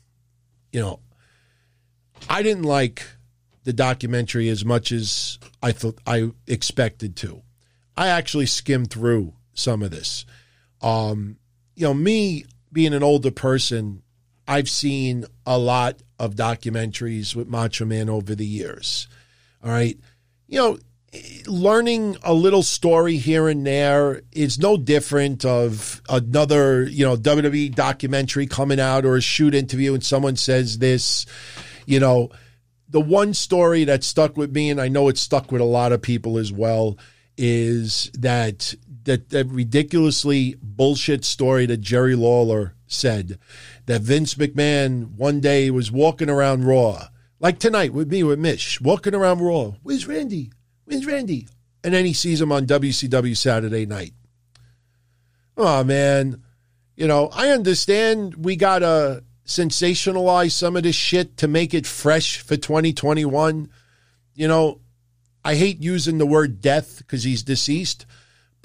I didn't like the documentary as much as I thought I expected to. I actually skimmed through some of this. Me being an older person, I've seen a lot of documentaries with Macho Man over the years. All right. Learning a little story here and there is no different of another, WWE documentary coming out or a shoot interview and someone says this. The one story that stuck with me, and I know it stuck with a lot of people as well, is that ridiculously bullshit story that Jerry Lawler said, that Vince McMahon one day was walking around Raw, like tonight with me, with Mish, walking around Raw. Where's Randy? Where's Randy? And then he sees him on WCW Saturday night. Oh, man. I understand we got to sensationalize some of this shit to make it fresh for 2021. I hate using the word death because he's deceased,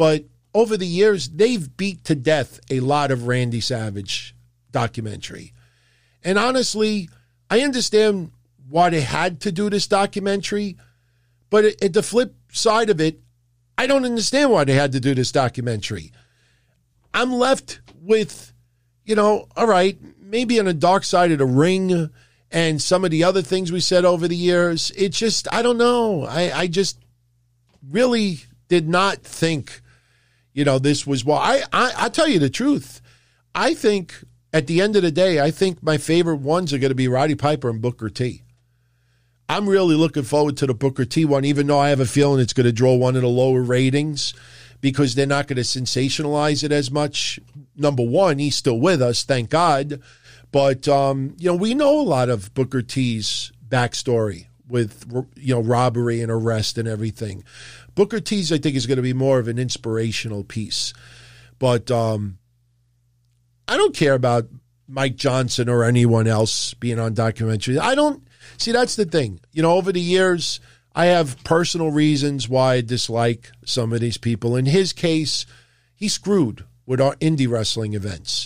But over the years, they've beat to death a lot of Randy Savage documentary. And honestly, I understand why they had to do this documentary, but at the flip side of it, I don't understand why they had to do this documentary. I'm left with, all right, maybe on the dark side of the ring and some of the other things we said over the years. It's just, I don't know. I just really did not think, this was why. I tell you the truth. I think at the end of the day, I think my favorite ones are going to be Roddy Piper and Booker T. I'm really looking forward to the Booker T one, even though I have a feeling it's going to draw one of the lower ratings because they're not going to sensationalize it as much. Number one, he's still with us, thank God. But, we know a lot of Booker T's backstory with, robbery and arrest and everything. Booker T's, I think, is going to be more of an inspirational piece. But I don't care about Mike Johnson or anyone else being on documentary. See, that's the thing. Over the years, I have personal reasons why I dislike some of these people. In his case, he screwed with our indie wrestling events.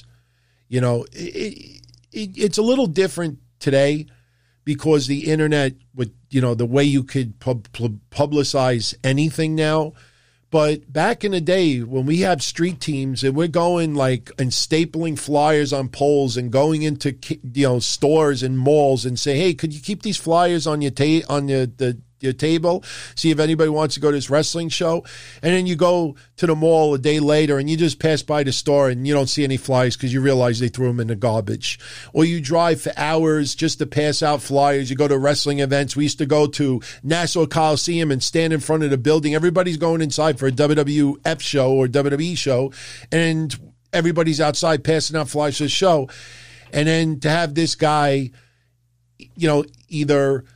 It's a little different today because the internet, with the way you could publicize anything now. But back in the day when we have street teams and we're going and stapling flyers on poles and going into stores and malls and say, hey, could you keep these flyers on your table, see if anybody wants to go to this wrestling show? And then you go to the mall a day later and you just pass by the store and you don't see any flyers because you realize they threw them in the garbage. Or you drive for hours just to pass out flyers. You go to wrestling events. We used to go to Nassau Coliseum and stand in front of the building. Everybody's going inside for a WWF show or WWE show, and everybody's outside passing out flyers for the show. And then to have this guy, either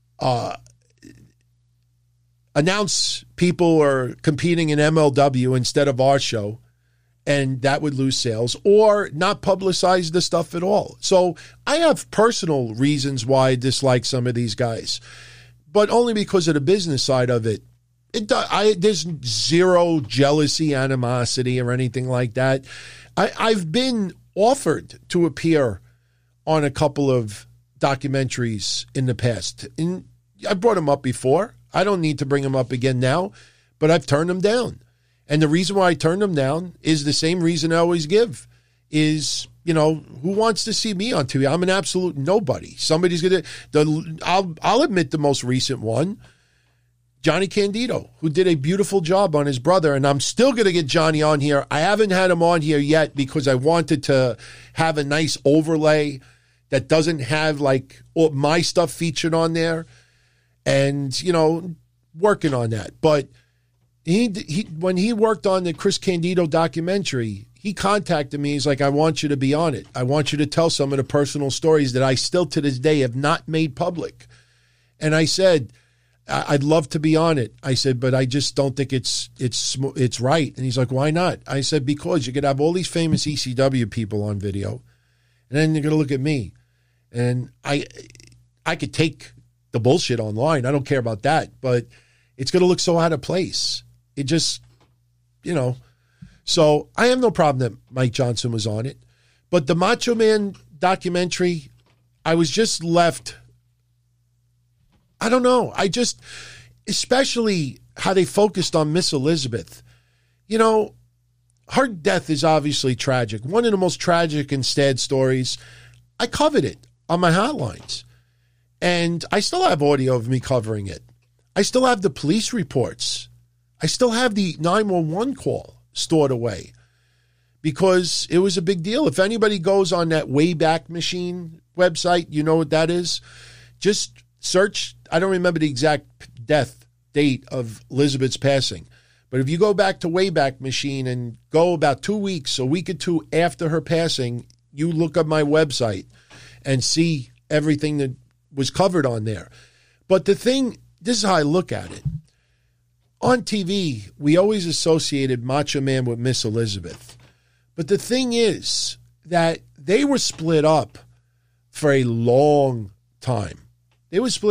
announce people are competing in MLW instead of our show, and that would lose sales, or not publicize the stuff at all. So I have personal reasons why I dislike some of these guys, but only because of the business side of it. There's zero jealousy, animosity, or anything like that. I've been offered to appear on a couple of documentaries in the past, and I brought them up before. I don't need to bring them up again now, but I've turned them down. And the reason why I turned them down is the same reason I always give is, who wants to see me on TV? I'm an absolute nobody. Somebody's going to, I'll admit the most recent one, Johnny Candido, who did a beautiful job on his brother. And I'm still going to get Johnny on here. I haven't had him on here yet because I wanted to have a nice overlay that doesn't have all my stuff featured on there. And, working on that. But he when he worked on the Chris Candido documentary, he contacted me. He's like, I want you to be on it. I want you to tell some of the personal stories that I still to this day have not made public. And I said, I'd love to be on it. I said, but I just don't think it's right. And he's like, why not? I said, because you could have all these famous ECW people on video, and then you're going to look at me. And I could take the bullshit online. I don't care about that, but it's going to look so out of place. It just, so I have no problem that Mike Johnson was on it, but the Macho Man documentary, I was just left. I don't know. Especially how they focused on Miss Elizabeth, her death is obviously tragic. One of the most tragic and sad stories. I covered it on my hotlines. And I still have audio of me covering it. I still have the police reports. I still have the 911 call stored away because it was a big deal. If anybody goes on that Wayback Machine website, you know what that is. Just search. I don't remember the exact death date of Elizabeth's passing. But if you go back to Wayback Machine and go about 2 weeks, a week or two after her passing, you look up my website and see everything that was covered on there. But the thing, this is how I look at it. On TV, we always associated Macho Man with Miss Elizabeth. But the thing is that they were split up for a long time.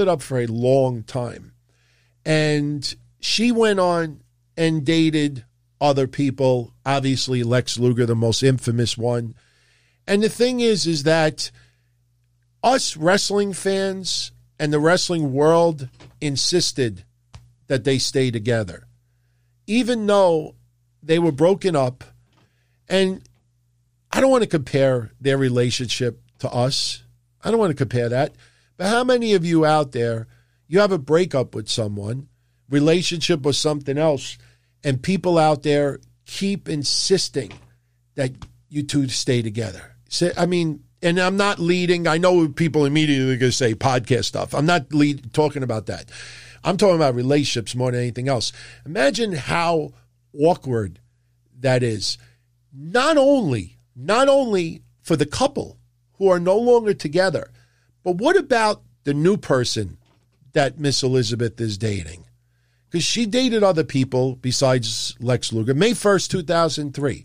And she went on and dated other people. Obviously, Lex Luger, the most infamous one. And the thing is that us wrestling fans and the wrestling world insisted that they stay together, even though they were broken up. And I don't want to compare their relationship to us. I don't want to compare that. But how many of you out there, you have a breakup with someone, relationship or something else, and people out there keep insisting that you two stay together? I mean, and I'm not leading. I know people immediately are going to say podcast stuff. I'm not talking about that. I'm talking about relationships more than anything else. Imagine how awkward that is. Not only for the couple who are no longer together, but what about the new person that Miss Elizabeth is dating? Because she dated other people besides Lex Luger. May 1st, 2003.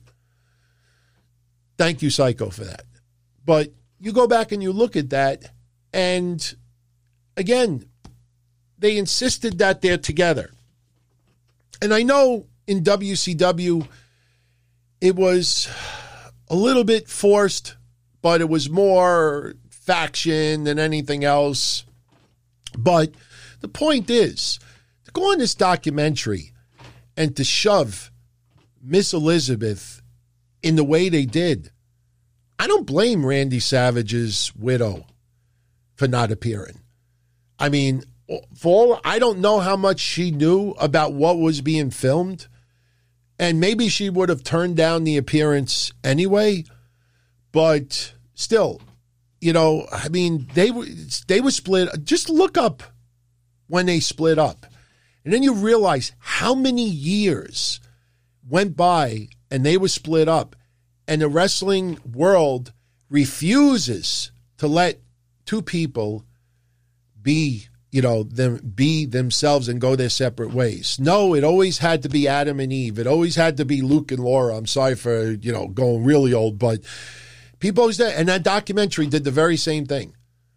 Thank you, Psycho, for that. But you go back and you look at that, and again, they insisted that they're together. And I know in WCW, it was a little bit forced, but it was more faction than anything else. But the point is, to go on this documentary and to shove Miss Elizabeth in the way they did, I don't blame Randy Savage's widow for not appearing. I mean, I don't know how much she knew about what was being filmed, and maybe she would have turned down the appearance anyway, but still, you know, I mean, they were split. Just look up when they split up, and then you realize how many years went by and they were split up, and the wrestling world refuses to let two people be themselves and go their separate ways. No, it always had to be Adam and Eve. It always had to be Luke and Laura. I'm sorry for, going really old, but people always did. And that documentary did the very same thing.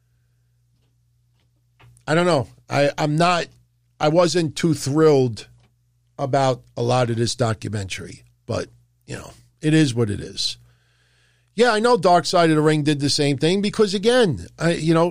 I don't know. I wasn't too thrilled about a lot of this documentary, but, it is what it is. Yeah, I know Dark Side of the Ring did the same thing because, again, I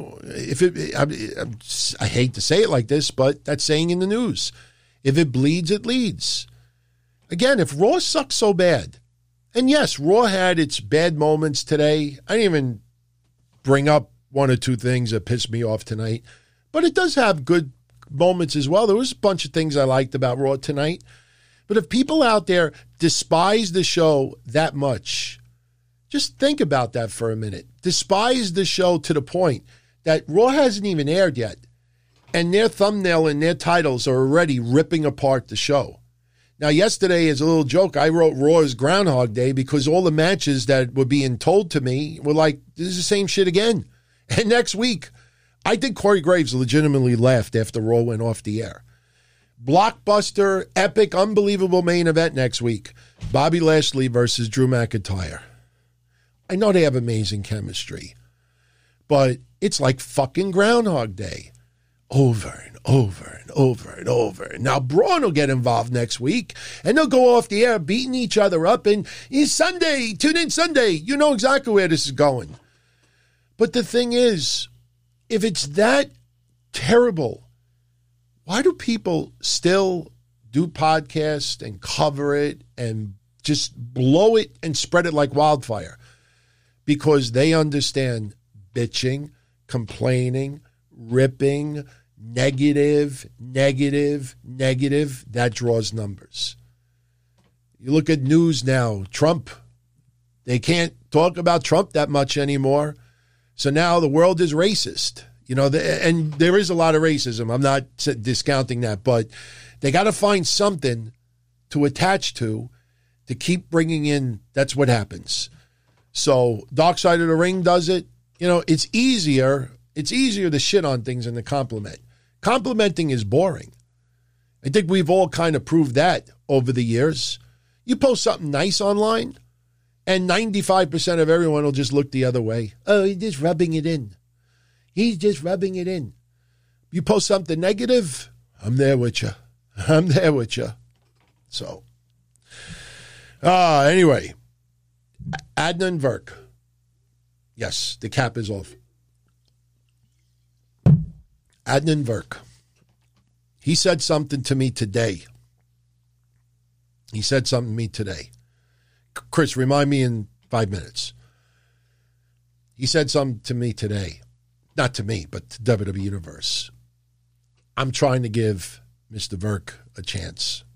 hate to say it like this, but that's saying in the news. If it bleeds, it leads. Again, if Raw sucks so bad, and yes, Raw had its bad moments today. I didn't even bring up one or two things that pissed me off tonight, but it does have good moments as well. There was a bunch of things I liked about Raw tonight. But if people out there despise the show that much, just think about that for a minute. Despise the show to the point that Raw hasn't even aired yet, and their thumbnail and their titles are already ripping apart the show. Now, yesterday, as a little joke, I wrote Raw as Groundhog Day because all the matches that were being told to me were like, this is the same shit again. And next week, I think Corey Graves legitimately laughed after Raw went off the air. Blockbuster, epic, unbelievable main event next week. Bobby Lashley versus Drew McIntyre. I know they have amazing chemistry, but it's like fucking Groundhog Day. Over and over and over and over. Now, Braun will get involved next week, and they'll go off the air beating each other up, and it's Sunday, tune in Sunday. You know exactly where this is going. But the thing is, if it's that terrible, why do people still do podcasts and cover it and just blow it and spread it like wildfire? Because they understand bitching, complaining, ripping, negative, that draws numbers. You look at news now, Trump, they can't talk about Trump that much anymore. So now the world is racist. And there is a lot of racism. I'm not discounting that, but they got to find something to attach to keep bringing in. That's what happens. So Dark Side of the Ring does it. It's easier. It's easier to shit on things than to compliment. Complimenting is boring. I think we've all kind of proved that over the years. You post something nice online, and 95% of everyone will just look the other way. Oh, he's just rubbing it in. He's just rubbing it in. You post something negative, I'm there with you. So, Anyway, Adnan Virk. Yes, the cap is off. Adnan Virk. He said something to me today. Chris, remind me in 5 minutes. He said something to me today. Not to me, but to WWE Universe. I'm trying to give Mr. Virk a chance.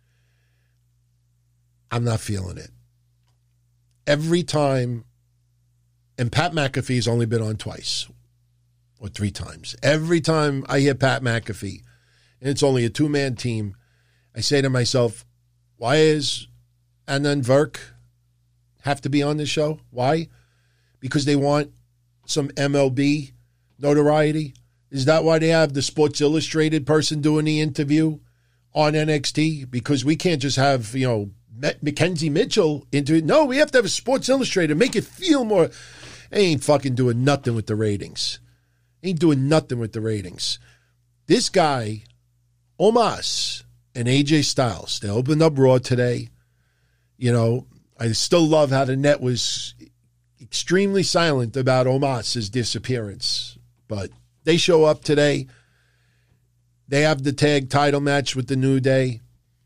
I'm not feeling it. Every time, and Pat McAfee's only been on twice or 3 times. Every time I hear Pat McAfee, and it's only a 2-man team, I say to myself, why is Adnan Virk have to be on this show? Why? Because they want some MLB notoriety? Is that why they have the Sports Illustrated person doing the interview on NXT? Because we can't just have, Mackenzie Mitchell into it. No, we have to have a Sports Illustrated, make it feel more. They ain't fucking doing nothing with the ratings. This guy, Omos and AJ Styles, they opened up Raw today. I still love how the net was extremely silent about Omos' disappearance. But they show up today. They have the tag title match with the New Day.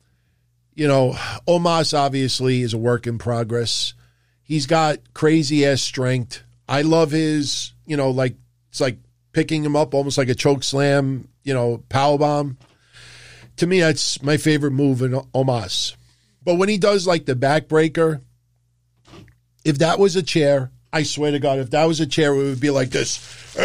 Omos obviously is a work in progress. He's got crazy-ass strength. I love his, it's like picking him up almost like a choke slam, powerbomb. To me, that's my favorite move in Omos. But when he does like the backbreaker, if that was a chair, I swear to God, if that was a chair, it would be like this.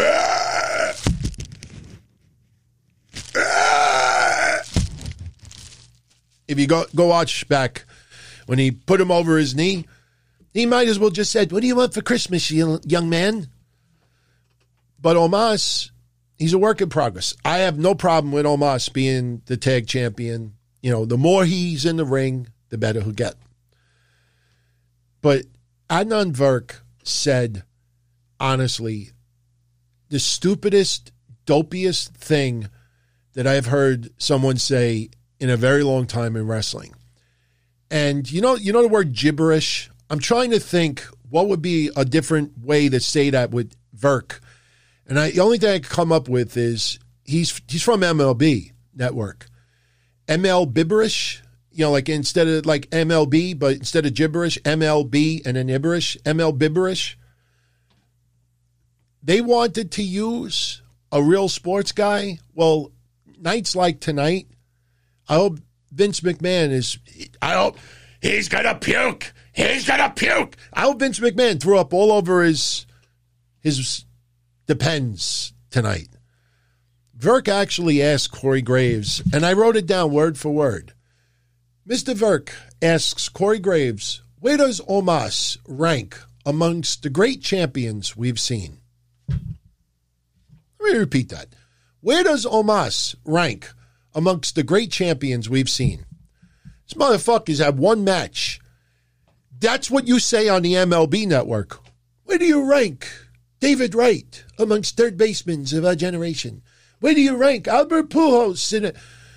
If you go watch back when he put him over his knee, he might as well just said, "What do you want for Christmas, young man?" But Omos, he's a work in progress. I have no problem with Omos being the tag champion. The more he's in the ring, the better he'll get. But Adnan Virk said, honestly, the stupidest, dopiest thing that I've heard someone say in a very long time in wrestling. And you know the word gibberish? I'm trying to think what would be a different way to say that with Virk. And the only thing I could come up with is he's from MLB Network. ML Bibberish, like instead of like MLB, but instead of gibberish, MLB and then Ibberish, ML Bibberish. They wanted to use a real sports guy. Well, nights like tonight, I hope Vince McMahon he's going to puke. He's going to puke. I hope Vince McMahon threw up all over his Depends tonight. Virk actually asked Corey Graves, and I wrote it down word for word. Mr. Virk asks Corey Graves, where does Omos rank amongst the great champions we've seen? Let me repeat that. Where does Omos rank amongst the great champions we've seen? These motherfuckers have one match. That's what you say on the MLB Network. Where do you rank David Wright amongst third basemen of our generation? Where do you rank Albert Pujols?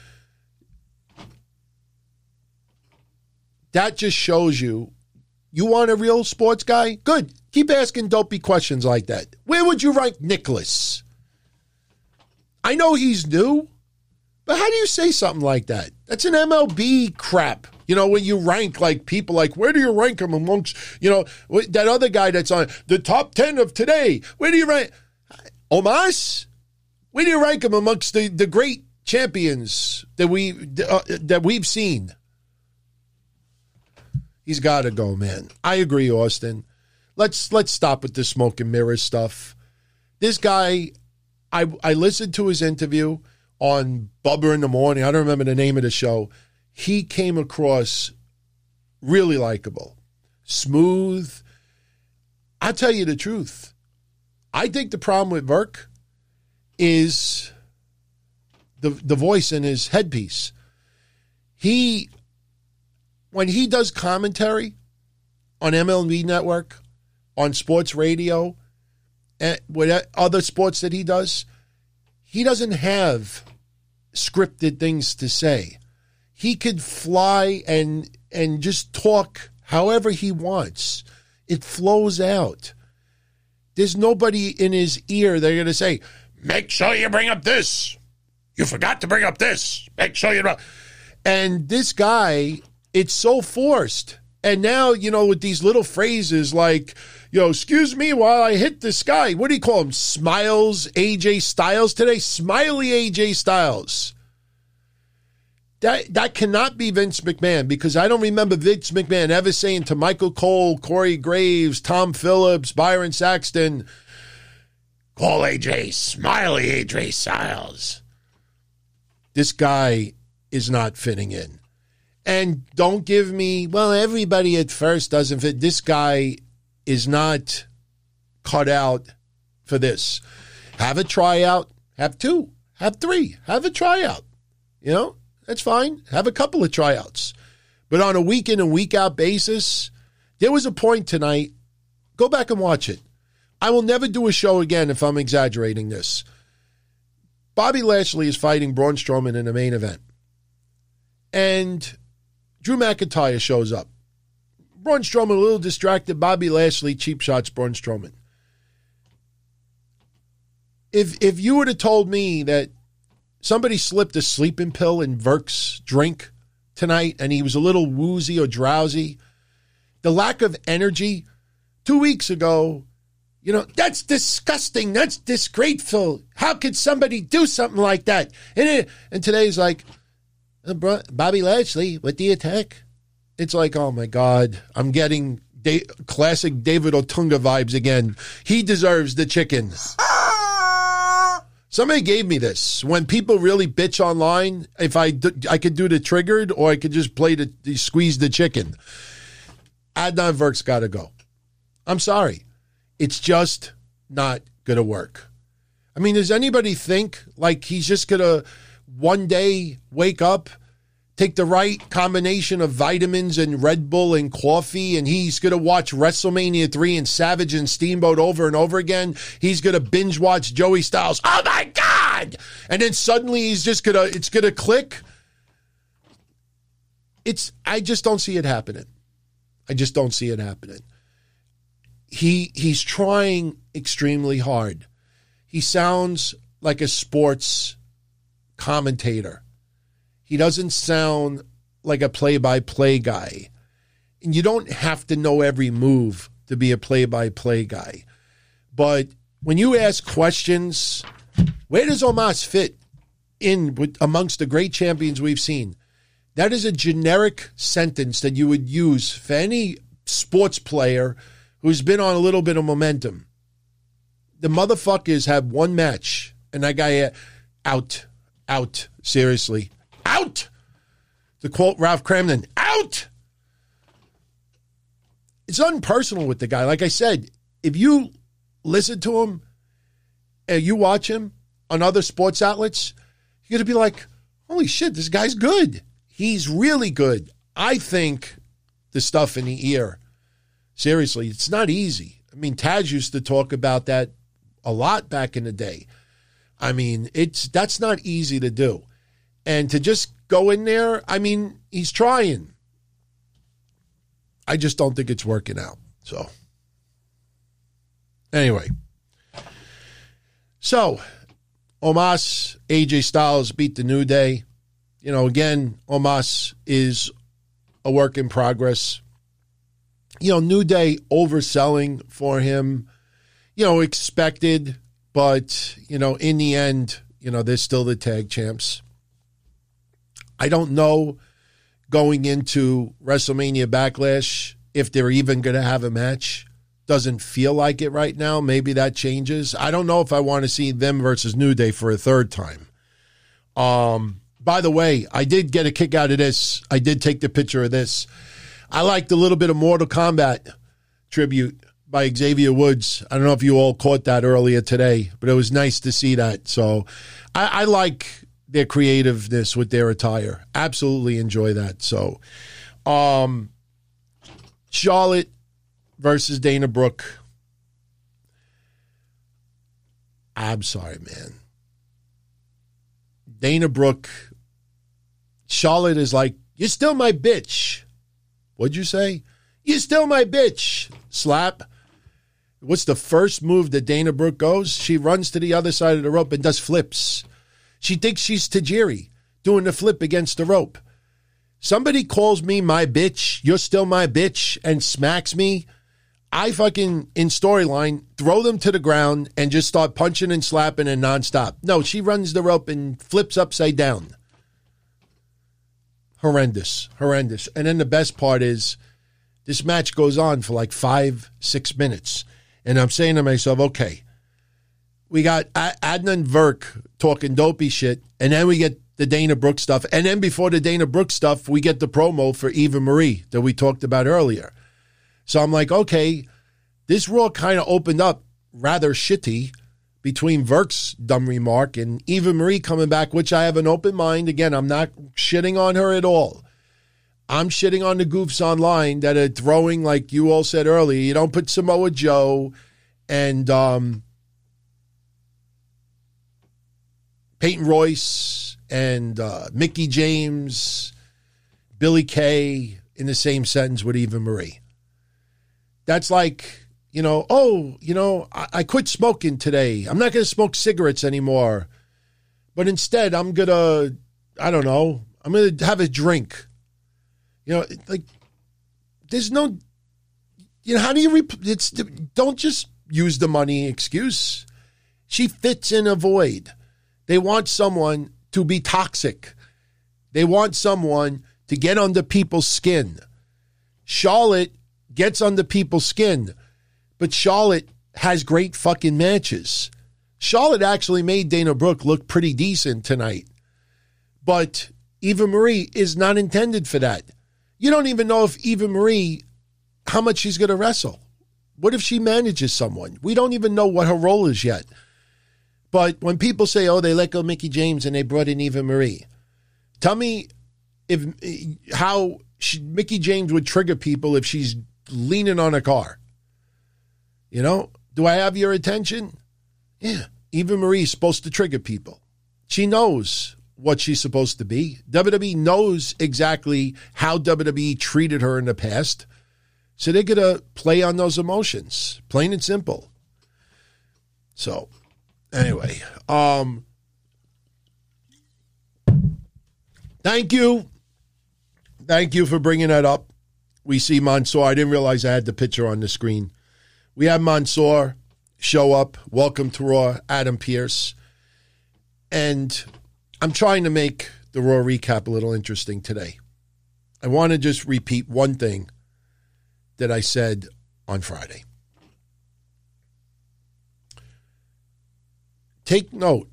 That just shows you want a real sports guy? Good. Keep asking dopey questions like that. Where would you rank Nicholas? I know he's new, but how do you say something like that? That's an MLB crap. When you rank like people, like where do you rank them amongst, that other guy that's on the top 10 of today? Where do you rank Omos? Where do you rank him amongst the great champions that we've seen? He's got to go, man. I agree, Austin. Let's stop with this smoke and mirrors stuff. This guy, I listened to his interview on Bubba in the Morning. I don't remember the name of the show. He came across really likable, smooth. I'll tell you the truth. I think the problem with Virk is the voice in his headpiece. When he does commentary on MLB Network, on sports radio, and with other sports that he doesn't have scripted things to say. He could fly and just talk however he wants. It flows out. There's nobody in his ear they're going to say, make sure you bring up this. You forgot to bring up this. Make sure you... And this guy, it's so forced. And now, with these little phrases like, excuse me while I hit this guy. What do you call him? Smiles AJ Styles today? Smiley AJ Styles. That cannot be Vince McMahon, because I don't remember Vince McMahon ever saying to Michael Cole, Corey Graves, Tom Phillips, Byron Saxton, call AJ Smiley AJ Styles. This guy is not fitting in. And don't give me, well, everybody at first doesn't fit. This guy is not cut out for this. Have a tryout. Have 2. Have 3. Have a tryout. That's fine. Have a couple of tryouts. But on a week in and week out basis, there was a point tonight. Go back and watch it. I will never do a show again if I'm exaggerating this. Bobby Lashley is fighting Braun Strowman in the main event. And Drew McIntyre shows up. Braun Strowman a little distracted. Bobby Lashley cheap shots Braun Strowman. If you would have told me that somebody slipped a sleeping pill in Verk's drink tonight and he was a little woozy or drowsy, the lack of energy 2 weeks ago, that's disgusting. That's disgraceful. How could somebody do something like that? And today's like, Bobby Lashley with the attack. It's like, oh my God, I'm getting classic David Otunga vibes again. He deserves the chicken. Somebody gave me this. When people really bitch online, if I could do the triggered, or I could just play the squeeze the chicken. Adnan Verk's got to go. I'm sorry. It's just not going to work. I mean, does anybody think like he's just going to one day wake up, take the right combination of vitamins and Red Bull and coffee, and he's going to watch WrestleMania 3 and Savage and Steamboat over and over again? He's going to binge watch Joey Styles. Oh my God! And then suddenly it's going to click. I just don't see it happening. I just don't see it happening. He's trying extremely hard. He sounds like a sports commentator. He doesn't sound like a play-by-play guy. And you don't have to know every move to be a play-by-play guy. But when you ask questions, where does Omos fit in amongst the great champions we've seen? That is a generic sentence that you would use for any sports player who's been on a little bit of momentum. The motherfuckers have one match, and that guy out, seriously. Out! To quote Ralph Kramden, out! It's unpersonal with the guy. Like I said, if you listen to him and you watch him on other sports outlets, you're going to be like, holy shit, this guy's good. He's really good. I think the stuff in the ear, seriously, it's not easy. I mean, Taz used to talk about that a lot back in the day. I mean, that's not easy to do. And to just go in there, I mean, he's trying. I just don't think it's working out. So, anyway. So, Omos, AJ Styles beat the New Day. Again, Omos is a work in progress. New Day overselling for him, expected, but, in the end, they're still the tag champs. I don't know going into WrestleMania Backlash if they're even going to have a match. Doesn't feel like it right now. Maybe that changes. I don't know if I want to see them versus New Day for a third time. By the way, I did get a kick out of this. I did take the picture of this. I liked a little bit of Mortal Kombat tribute by Xavier Woods. I don't know if you all caught that earlier today, but it was nice to see that. So I like their creativeness with their attire. Absolutely enjoy that. So Charlotte versus Dana Brooke. I'm sorry, man. Dana Brooke, Charlotte is like, you're still my bitch. What'd you say? You still my bitch. Slap. What's the first move that Dana Brooke goes? She runs to the other side of the rope and does flips. She thinks she's Tajiri doing the flip against the rope. Somebody calls me my bitch, you're still my bitch, and smacks me. I fucking, in storyline, throw them to the ground and just start punching and slapping and nonstop. No, she runs the rope and flips upside down. Horrendous. And then the best part is this match goes on for like 5-6 minutes. And I'm saying to myself, okay, we got Adnan Virk talking dopey shit, and then we get the Dana Brooke stuff. And then before the Dana Brooke stuff, we get the promo for Eva Marie that we talked about earlier. So I'm like, okay, this Raw kind of opened up rather shitty between Virk's dumb remark and Eva Marie coming back, which I have an open mind. Again, I'm not shitting on her at all. I'm shitting on the goofs online that are throwing, like you all said earlier, you don't put Samoa Joe and Peyton Royce and Mickie James, Billy Kay in the same sentence with Eva Marie. That's like, I quit smoking today. I'm not going to smoke cigarettes anymore. But instead, I'm going to, I'm going to have a drink. There's no, how do you, don't just use the money excuse. She fits in a void. They want someone to be toxic. They want someone to get under people's skin. Charlotte gets under people's skin, but Charlotte has great fucking matches. Charlotte actually made Dana Brooke look pretty decent tonight, but Eva Marie is not intended for that. You don't even know if Eva Marie, how much she's going to wrestle. What if she manages someone? We don't even know what her role is yet. But when people say, oh, they let go Mickie James and they brought in Eva Marie, tell me how Mickie James would trigger people if she's leaning on a car. Do I have your attention? Yeah. Eva Marie is supposed to trigger people. She knows what she's supposed to be. WWE knows exactly how WWE treated her in the past. So they're going to play on those emotions. Plain and simple. So, anyway. Thank you. Thank you for bringing that up. We see Mansoor. I didn't realize I had the picture on the screen. We have Mansoor show up. Welcome to Raw, Adam Pearce. And I'm trying to make the Raw recap a little interesting today. I want to just repeat one thing that I said on Friday. Take note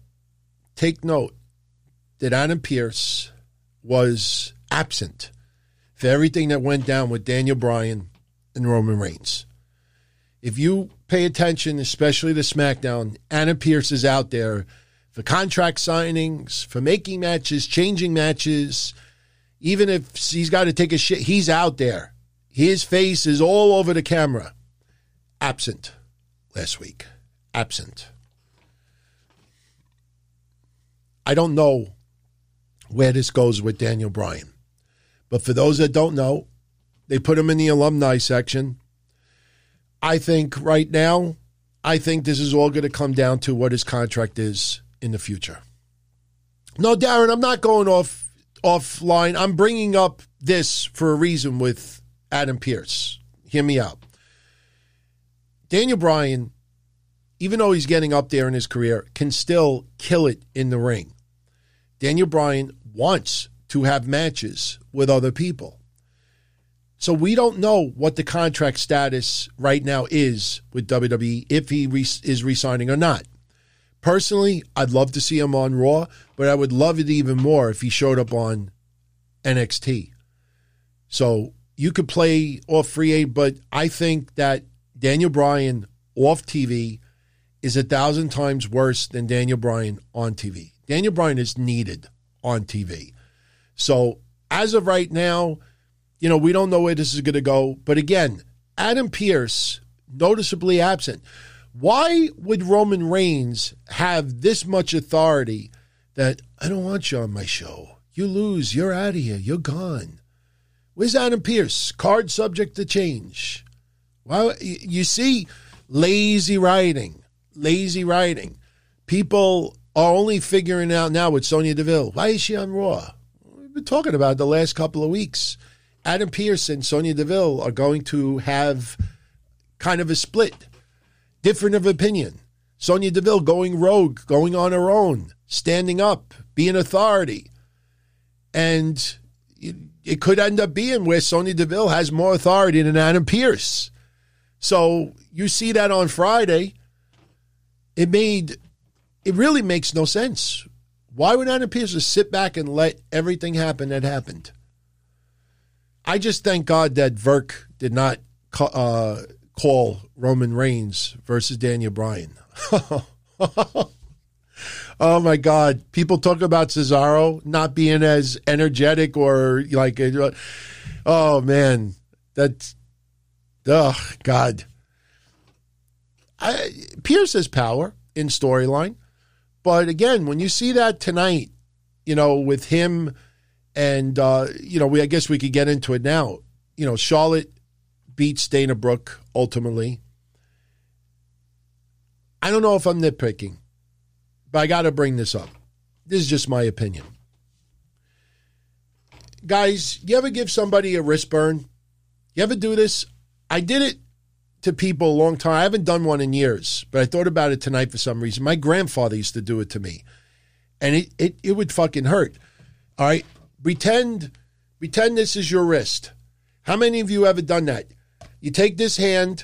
that Adam Pearce was absent for everything that went down with Daniel Bryan and Roman Reigns. If you pay attention, especially to SmackDown, Adam Pearce is out there for contract signings, for making matches, changing matches. Even if he's got to take a shit, he's out there. His face is all over the camera. Absent last week. Absent. I don't know where this goes with Daniel Bryan. But for those that don't know, they put him in the alumni section. I think right now, this is all going to come down to what his contract is in the future. No, Darren, I'm not going offline. I'm bringing up this for a reason with Adam Pearce. Hear me out. Daniel Bryan, even though he's getting up there in his career, can still kill it in the ring. Daniel Bryan wants to have matches with other people. So we don't know what the contract status right now is with WWE, if he is re-signing or not. Personally, I'd love to see him on Raw, but I would love it even more if he showed up on NXT. So you could play off free aid, but I think that Daniel Bryan off TV is 1,000 times worse than Daniel Bryan on TV. Daniel Bryan is needed on TV. So as of right now, we don't know where this is going to go. But again, Adam Pearce, noticeably absent. Why would Roman Reigns have this much authority that I don't want you on my show? You lose. You're out of here. You're gone. Where's Adam Pearce? Card subject to change. Well, you see lazy writing. People are only figuring out now with Sonya Deville. Why is she on Raw? We've been talking about it the last couple of weeks. Adam Pearce and Sonya Deville are going to have kind of a split, different of opinion. Sonya Deville going rogue, going on her own, standing up, being authority. And it could end up being where Sonya Deville has more authority than Adam Pearce. So you see that on Friday. It really makes no sense. Why would Adam Pearce just sit back and let everything happen that happened? I just thank God that Verk did not call Roman Reigns versus Daniel Bryan. Oh my God. People talk about Cesaro not being as energetic or like, oh man, that's, oh God. Pearce has power in storyline. But again, when you see that tonight, with him and, I guess we could get into it now. Charlotte beats Dana Brooke ultimately. I don't know if I'm nitpicking, but I got to bring this up. This is just my opinion. Guys, you ever give somebody a wrist burn? You ever do this? I did it to people a long time. I haven't done one in years, but I thought about it tonight for some reason. My grandfather used to do it to me, and it would fucking hurt. All right? Pretend this is your wrist. How many of you ever done that? You take this hand.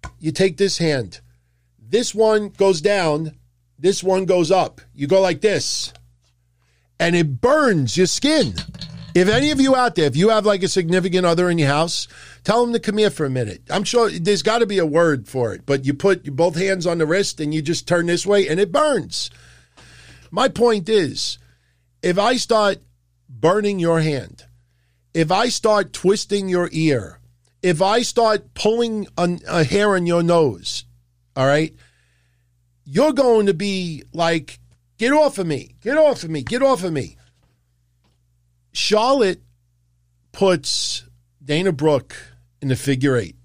This one goes down. This one goes up. You go like this, and it burns your skin. If any of you out there, if you have like a significant other in your house, tell them to come here for a minute. I'm sure there's got to be a word for it, but you put both hands on the wrist and you just turn this way and it burns. My point is, if I start burning your hand, if I start twisting your ear, if I start pulling a hair on your nose, all right, you're going to be like, get off of me, get off of me, get off of me. Charlotte puts Dana Brooke in the figure eight.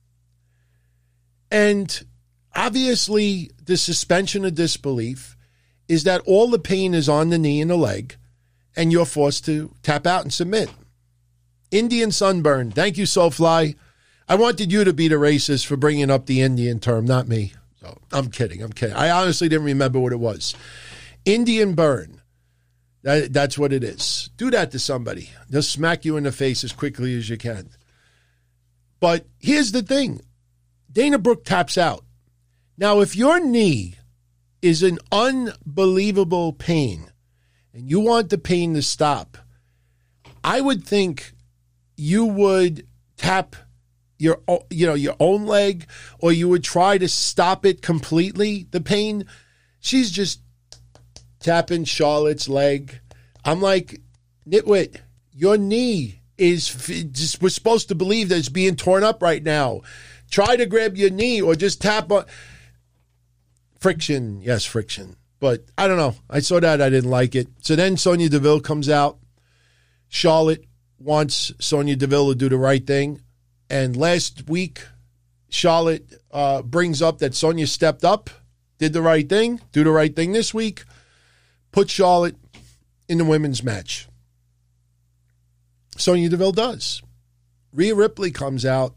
And obviously the suspension of disbelief is that all the pain is on the knee and the leg, and you're forced to tap out and submit. Indian sunburn. Thank you, Soulfly. I wanted you to be the racist for bringing up the Indian term, not me. So I'm kidding. I honestly didn't remember what it was. Indian burn. That's what it is. Do that to somebody. They'll smack you in the face as quickly as you can. But here's the thing. Dana Brooke taps out. Now, if your knee is in unbelievable pain and you want the pain to stop, I would think you would tap your own leg, or you would try to stop it completely, the pain. She's just tapping Charlotte's leg. I'm like, nitwit, your knee we're supposed to believe that it's being torn up right now. Try to grab your knee or just tap on. Friction. Yes, friction. But I don't know. I saw that. I didn't like it. So then Sonya Deville comes out. Charlotte wants Sonya Deville to do the right thing. And last week, Charlotte brings up that Sonya stepped up, did the right thing, do the right thing this week. Put Charlotte in the women's match. Sonya Deville does. Rhea Ripley comes out,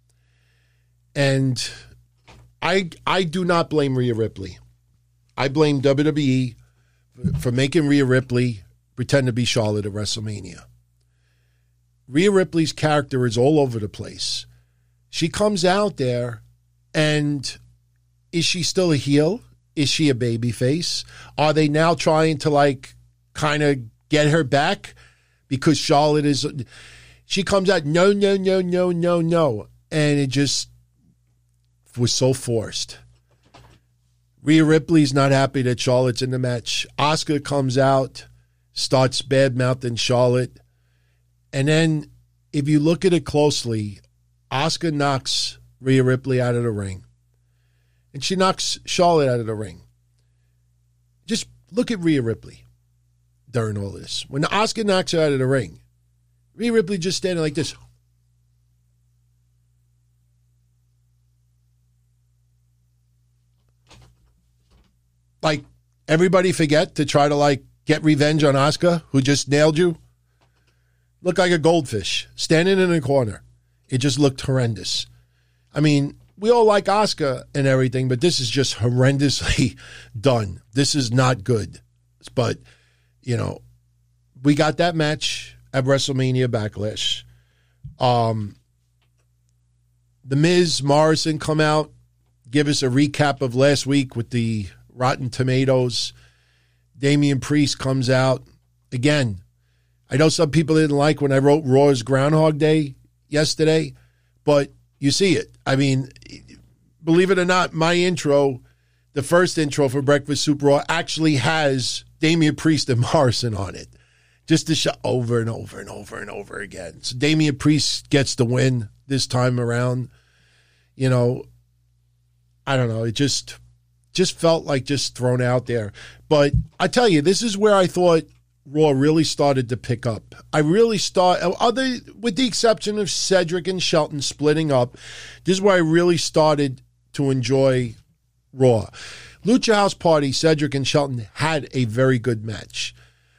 and I do not blame Rhea Ripley. I blame WWE for making Rhea Ripley pretend to be Charlotte at WrestleMania. Rhea Ripley's character is all over the place. She comes out there, and is she still a heel? Is she a baby face? Are they now trying to kind of get her back because Charlotte is? She comes out, no. And it just was so forced. Rhea Ripley's not happy that Charlotte's in the match. Asuka comes out, starts bad-mouthing Charlotte. And then if you look at it closely, Asuka knocks Rhea Ripley out of the ring. And she knocks Charlotte out of the ring. Just look at Rhea Ripley during all this. When Asuka knocks her out of the ring, Rhea Ripley just standing like this. Like, everybody forget to try to, like, get revenge on Asuka, who just nailed you? Looked like a goldfish standing in a corner. It just looked horrendous. I mean, we all like Asuka and everything, but this is just horrendously done. This is not good. But, you know, we got that match at WrestleMania Backlash. The Miz, Morrison come out, give us a recap of last week with the Rotten Tomatoes. Damian Priest comes out. Again, I know some people didn't like when I wrote Raw's Groundhog Day yesterday, but you see it. I mean, believe it or not, my intro, the first intro for Breakfast Soup Raw, actually has Damian Priest and Morrison on it. Just to show over and over and over and over again. So Damian Priest gets the win this time around. You know, I don't know. It just felt like just thrown out there. But I tell you, this is where I thought Raw really started to pick up. With the exception of Cedric and Shelton splitting up, this is where I really started to enjoy Raw. Lucha House Party, Cedric and Shelton had a very good match.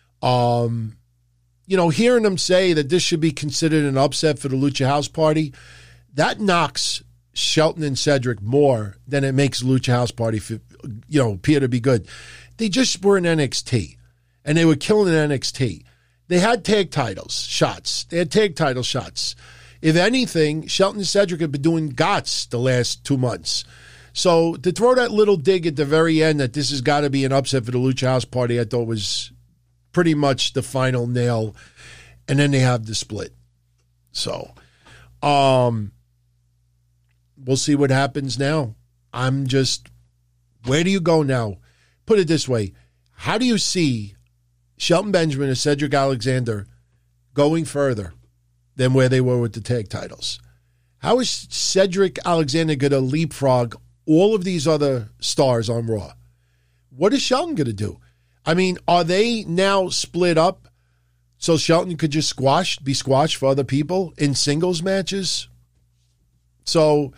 You know, hearing them say that this should be considered an upset for the Lucha House Party, that knocks Shelton and Cedric more than it makes Lucha House Party, appear to be good. They just were in NXT, and they were killing NXT. They had tag titles shots. If anything, Shelton and Cedric have been doing GOTS the last 2 months. So to throw that little dig at the very end that this has got to be an upset for the Lucha House Party, I thought was pretty much the final nail. And then they have the split. So, we'll see what happens now. Where do you go now? Put it this way. How do you see Shelton Benjamin and Cedric Alexander going further than where they were with the tag titles? How is Cedric Alexander going to leapfrog all of these other stars on Raw? What is Shelton going to do? I mean, are they now split up so Shelton could just be squashed for other people in singles matches? So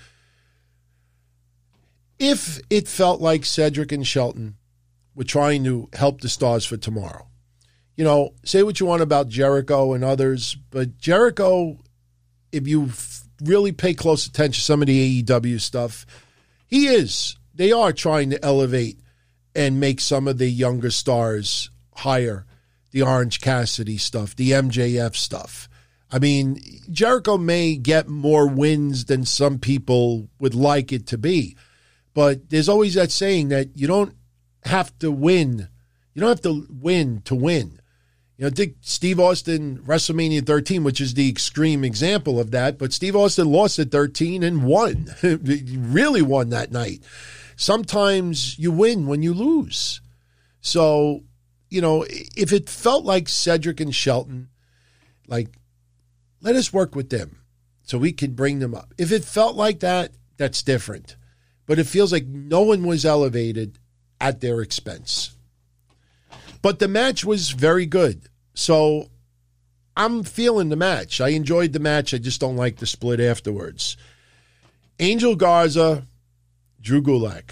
if it felt like Cedric and Shelton were trying to help the stars for tomorrow, you know, say what you want about Jericho and others, but Jericho, if you really pay close attention to some of the AEW stuff, they are trying to elevate and make some of the younger stars higher. The Orange Cassidy stuff, the MJF stuff. I mean, Jericho may get more wins than some people would like it to be, but there's always that saying that you don't have to win. You don't have to win to win. You know, take Steve Austin, WrestleMania 13, which is the extreme example of that, but Steve Austin lost at 13 and won. He really won that night. Sometimes you win when you lose. So, you know, if it felt like Cedric and Shelton, like, let us work with them so we could bring them up. If it felt like that, that's different. But it feels like no one was elevated at their expense. But the match was very good. So I'm feeling the match. I enjoyed the match. I just don't like the split afterwards. Angel Garza, Drew Gulak.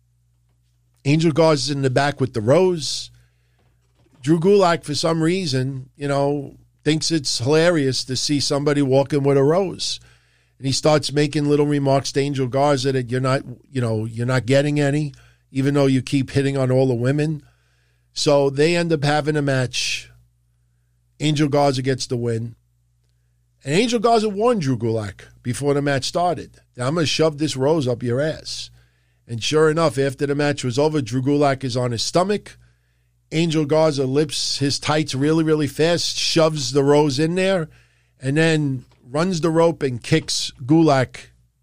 Angel Garza's in the back with the rose. Drew Gulak, for some reason, you know, thinks it's hilarious to see somebody walking with a rose. And he starts making little remarks to Angel Garza that you're not getting any, even though you keep hitting on all the women. So they end up having a match. Angel Garza gets the win. And Angel Garza warned Drew Gulak before the match started. I'm going to shove this rose up your ass. And sure enough, after the match was over, Drew Gulak is on his stomach. Angel Garza lifts his tights really, really fast, shoves the rose in there, and then runs the rope and kicks Gulak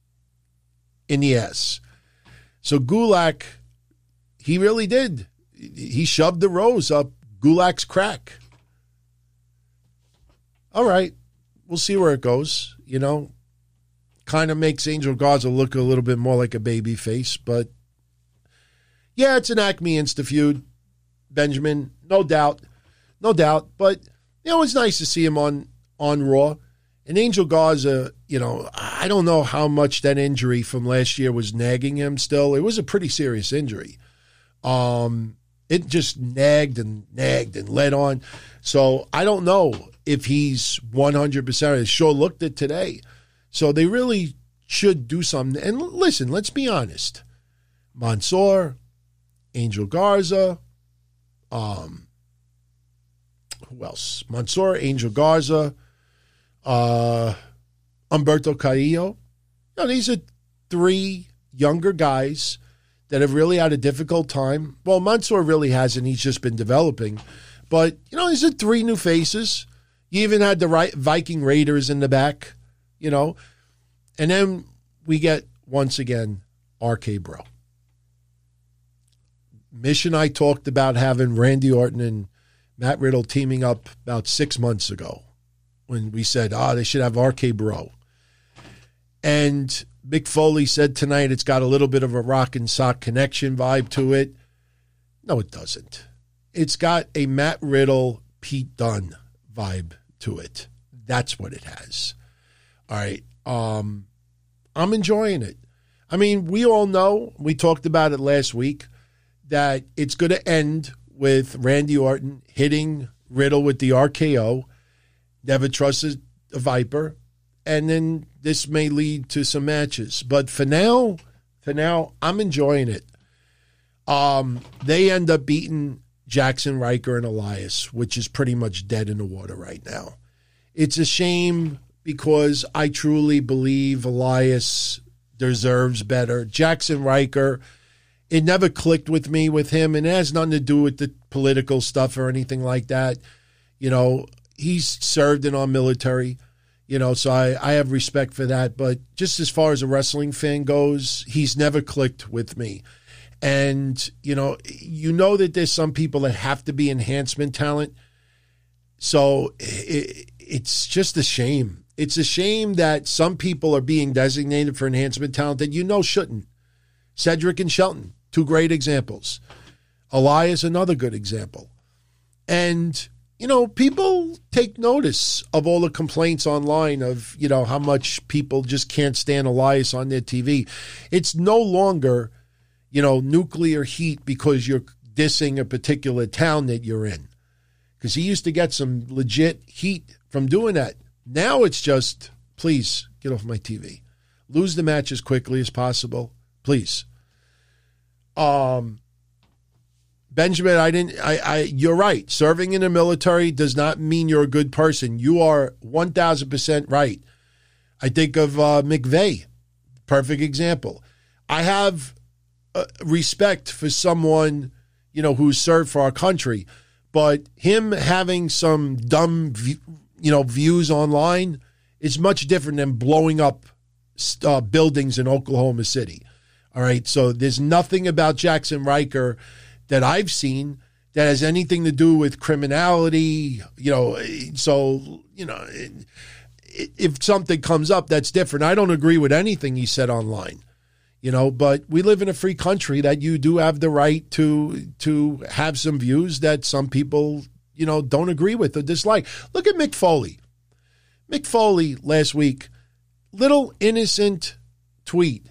in the ass. So Gulak, he really did. He shoved the rose up Gulak's crack. All right, we'll see where it goes. You know, kind of makes Angel Garza look a little bit more like a baby face, but yeah, it's an Acme Insta feud. Benjamin, no doubt. But, you know, it's nice to see him on on Raw. And Angel Garza, I don't know how much that injury from last year was nagging him still. It was a pretty serious injury. It just nagged and led on. So I don't know if he's 100%. It sure looked it today. So they really should do something. And listen, let's be honest. Mansoor, Angel Garza, who else? Mansoor, Angel Garza, Humberto Carrillo. These are three younger guys that have really had a difficult time. Well, Mansoor really hasn't. He's just been developing. But, these are three new faces. You even had the Viking Raiders in the back, And then we get, once again, RK Bro. Mish and I talked about having Randy Orton and Matt Riddle teaming up about 6 months ago when we said, they should have RK Bro. And Mick Foley said tonight it's got a little bit of a Rock and Sock Connection vibe to it. No, it doesn't. It's got a Matt Riddle, Pete Dunne vibe to it. That's what it has. All right. I'm enjoying it. I mean, we all know, we talked about it last week, that it's going to end with Randy Orton hitting Riddle with the RKO. Never trusted a Viper. And then this may lead to some matches. But for now, I'm enjoying it. They end up beating Jackson, Riker, and Elias, which is pretty much dead in the water right now. It's a shame because I truly believe Elias deserves better. Jackson, Riker, it never clicked with me with him, and it has nothing to do with the political stuff or anything like that. He's served in our military. So I have respect for that. But just as far as a wrestling fan goes, he's never clicked with me. And, you know that there's some people that have to be enhancement talent. So it's just a shame. It's a shame that some people are being designated for enhancement talent that shouldn't. Cedric and Shelton, two great examples. Elias, another good example. And people take notice of all the complaints online of, how much people just can't stand Elias on their TV. It's no longer, nuclear heat because you're dissing a particular town that you're in. Because he used to get some legit heat from doing that. Now it's just, please, get off my TV. Lose the match as quickly as possible. Please. Benjamin, you're right. Serving in the military does not mean you're a good person. You are 1,000% right. I think of McVeigh, perfect example. I have respect for someone, who's served for our country, but him having some dumb, views online is much different than blowing up buildings in Oklahoma City. All right, so there's nothing about Jackson Riker that I've seen that has anything to do with criminality, so, if something comes up, that's different. I don't agree with anything he said online, but we live in a free country that you do have the right to have some views that some people, don't agree with or dislike. Look at Mick Foley. Mick Foley last week, little innocent tweet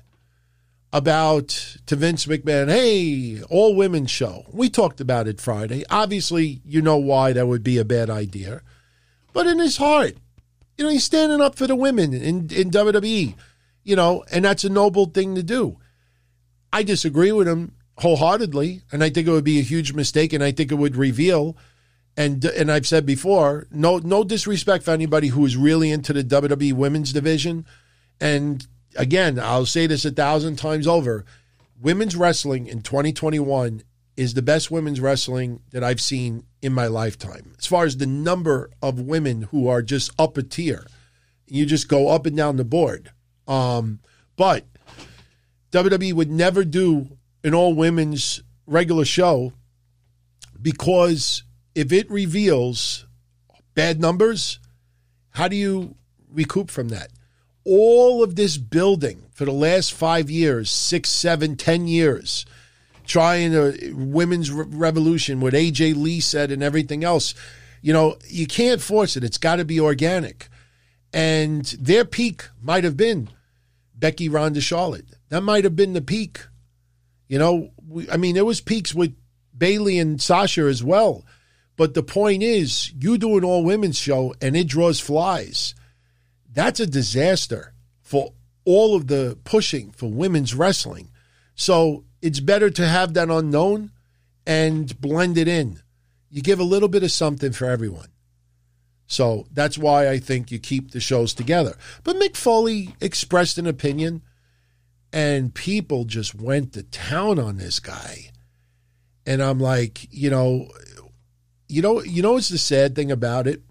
to Vince McMahon, hey, all women's show. We talked about it Friday. Obviously, you know why that would be a bad idea. But in his heart, he's standing up for the women in WWE, and that's a noble thing to do. I disagree with him wholeheartedly, and I think it would be a huge mistake, and I think it would reveal, and I've said before, no disrespect for anybody who is really into the WWE women's division, and again, I'll say this 1,000 times over. Women's wrestling in 2021 is the best women's wrestling that I've seen in my lifetime. As far as the number of women who are just up a tier, you just go up and down the board. But WWE would never do an all-women's regular show because if it reveals bad numbers, how do you recoup from that? All of this building for the last 5 years, 6, 7, 10 years, trying a women's revolution, what AJ Lee said and everything else, You can't force it. It's got to be organic. And their peak might have been Becky, Ronda, Charlotte. That might have been the peak. There was peaks with Bayley and Sasha as well. But the point is, you do an all-women's show and it draws flies. That's a disaster for all of the pushing for women's wrestling. So it's better to have that unknown and blend it in. You give a little bit of something for everyone. So that's why I think you keep the shows together. But Mick Foley expressed an opinion, and people just went to town on this guy. And I'm like, what's the sad thing about it?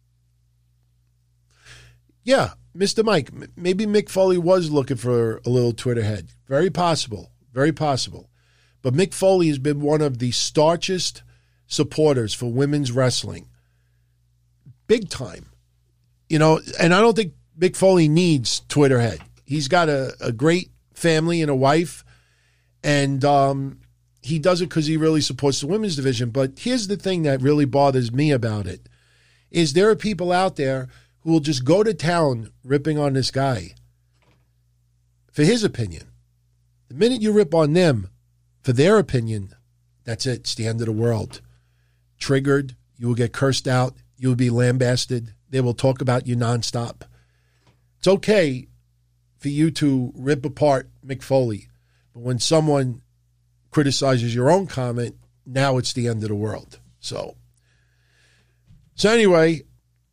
Yeah, Mr. Mike, maybe Mick Foley was looking for a little Twitter head. Very possible. Very possible. But Mick Foley has been one of the staunchest supporters for women's wrestling. Big time. And I don't think Mick Foley needs Twitter head. He's got a great family and a wife, and he does it because he really supports the women's division. But here's the thing that really bothers me about it, is there are people out there who will just go to town ripping on this guy for his opinion. The minute you rip on them for their opinion, that's it. It's the end of the world. Triggered, you will get cursed out. You will be lambasted. They will talk about you nonstop. It's okay for you to rip apart Mick Foley, but when someone criticizes your own comment, now it's the end of the world. So anyway,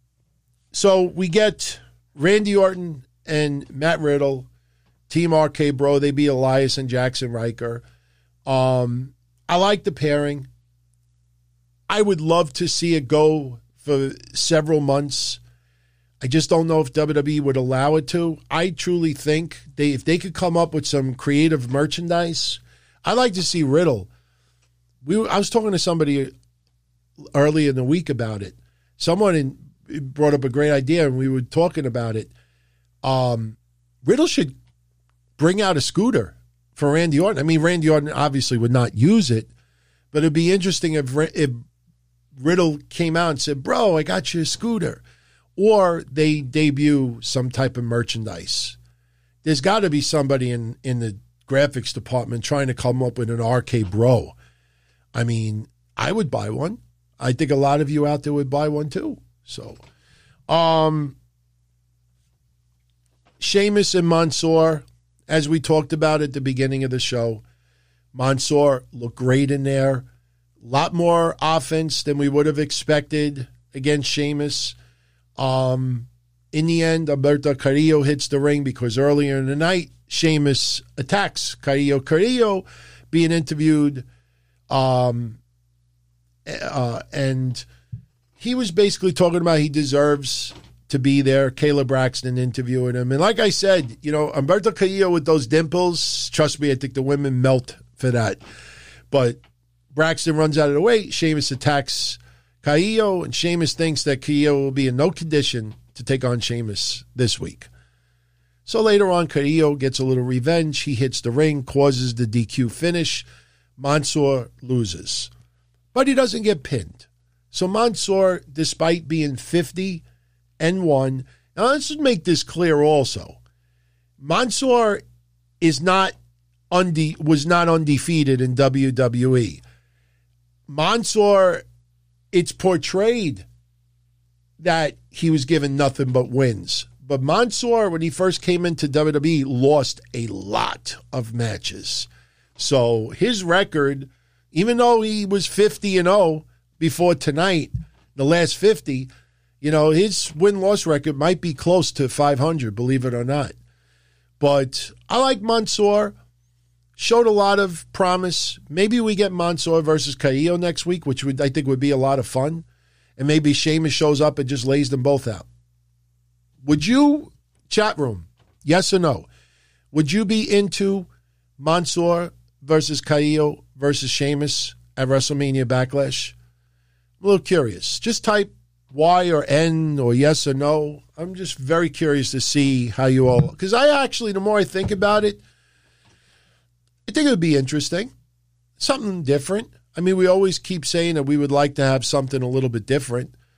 we get Randy Orton and Matt Riddle, Team RK Bro. They beat Elias and Jackson Riker. I like the pairing. I would love to see it go for several months. I just don't know if WWE would allow it to. I truly think if they could come up with some creative merchandise, I'd like to see Riddle. I was talking to somebody early in the week about it. Someone brought up a great idea, and we were talking about it. Riddle should bring out a scooter for Randy Orton. I mean, Randy Orton obviously would not use it, but it'd be interesting if Riddle came out and said, "Bro, I got you a scooter." Or they debut some type of merchandise. There's got to be somebody in the graphics department trying to come up with an RK Bro. I mean, I would buy one. I think a lot of you out there would buy one too. So, Sheamus and Mansoor, as we talked about at the beginning of the show, Mansoor looked great in there. A lot more offense than we would have expected against Sheamus. In the end, Alberto Carrillo hits the ring because earlier in the night, Sheamus attacks Carrillo. Carrillo being interviewed, and he was basically talking about he deserves to be there. Kayla Braxton interviewing him. And like I said, Alberto Carrillo with those dimples, trust me, I think the women melt for that. But Braxton runs out of the way. Sheamus attacks Carrillo, and Sheamus thinks that Carrillo will be in no condition to take on Sheamus this week. So later on, Carrillo gets a little revenge. He hits the ring, causes the DQ finish. Mansoor loses. But he doesn't get pinned. So Mansoor, despite being 50-1, now let's just make this clear also. Mansoor was not undefeated in WWE. Mansoor, it's portrayed that he was given nothing but wins. But Mansoor, when he first came into WWE, lost a lot of matches. So his record, even though he was 50-0 before tonight, the last 50, his win-loss record might be close to 500, believe it or not. But I like Mansoor. Showed a lot of promise. Maybe we get Mansoor versus Carrillo next week, which I think would be a lot of fun. And maybe Sheamus shows up and just lays them both out. Would you, chat room, yes or no, would you be into Mansoor versus Carrillo versus Sheamus at WrestleMania Backlash? I'm a little curious. Just type Y or N or yes or no. I'm just very curious to see how you all, because the more I think about it, I think it would be interesting. Something different. I mean, we always keep saying that we would like to have something a little bit different.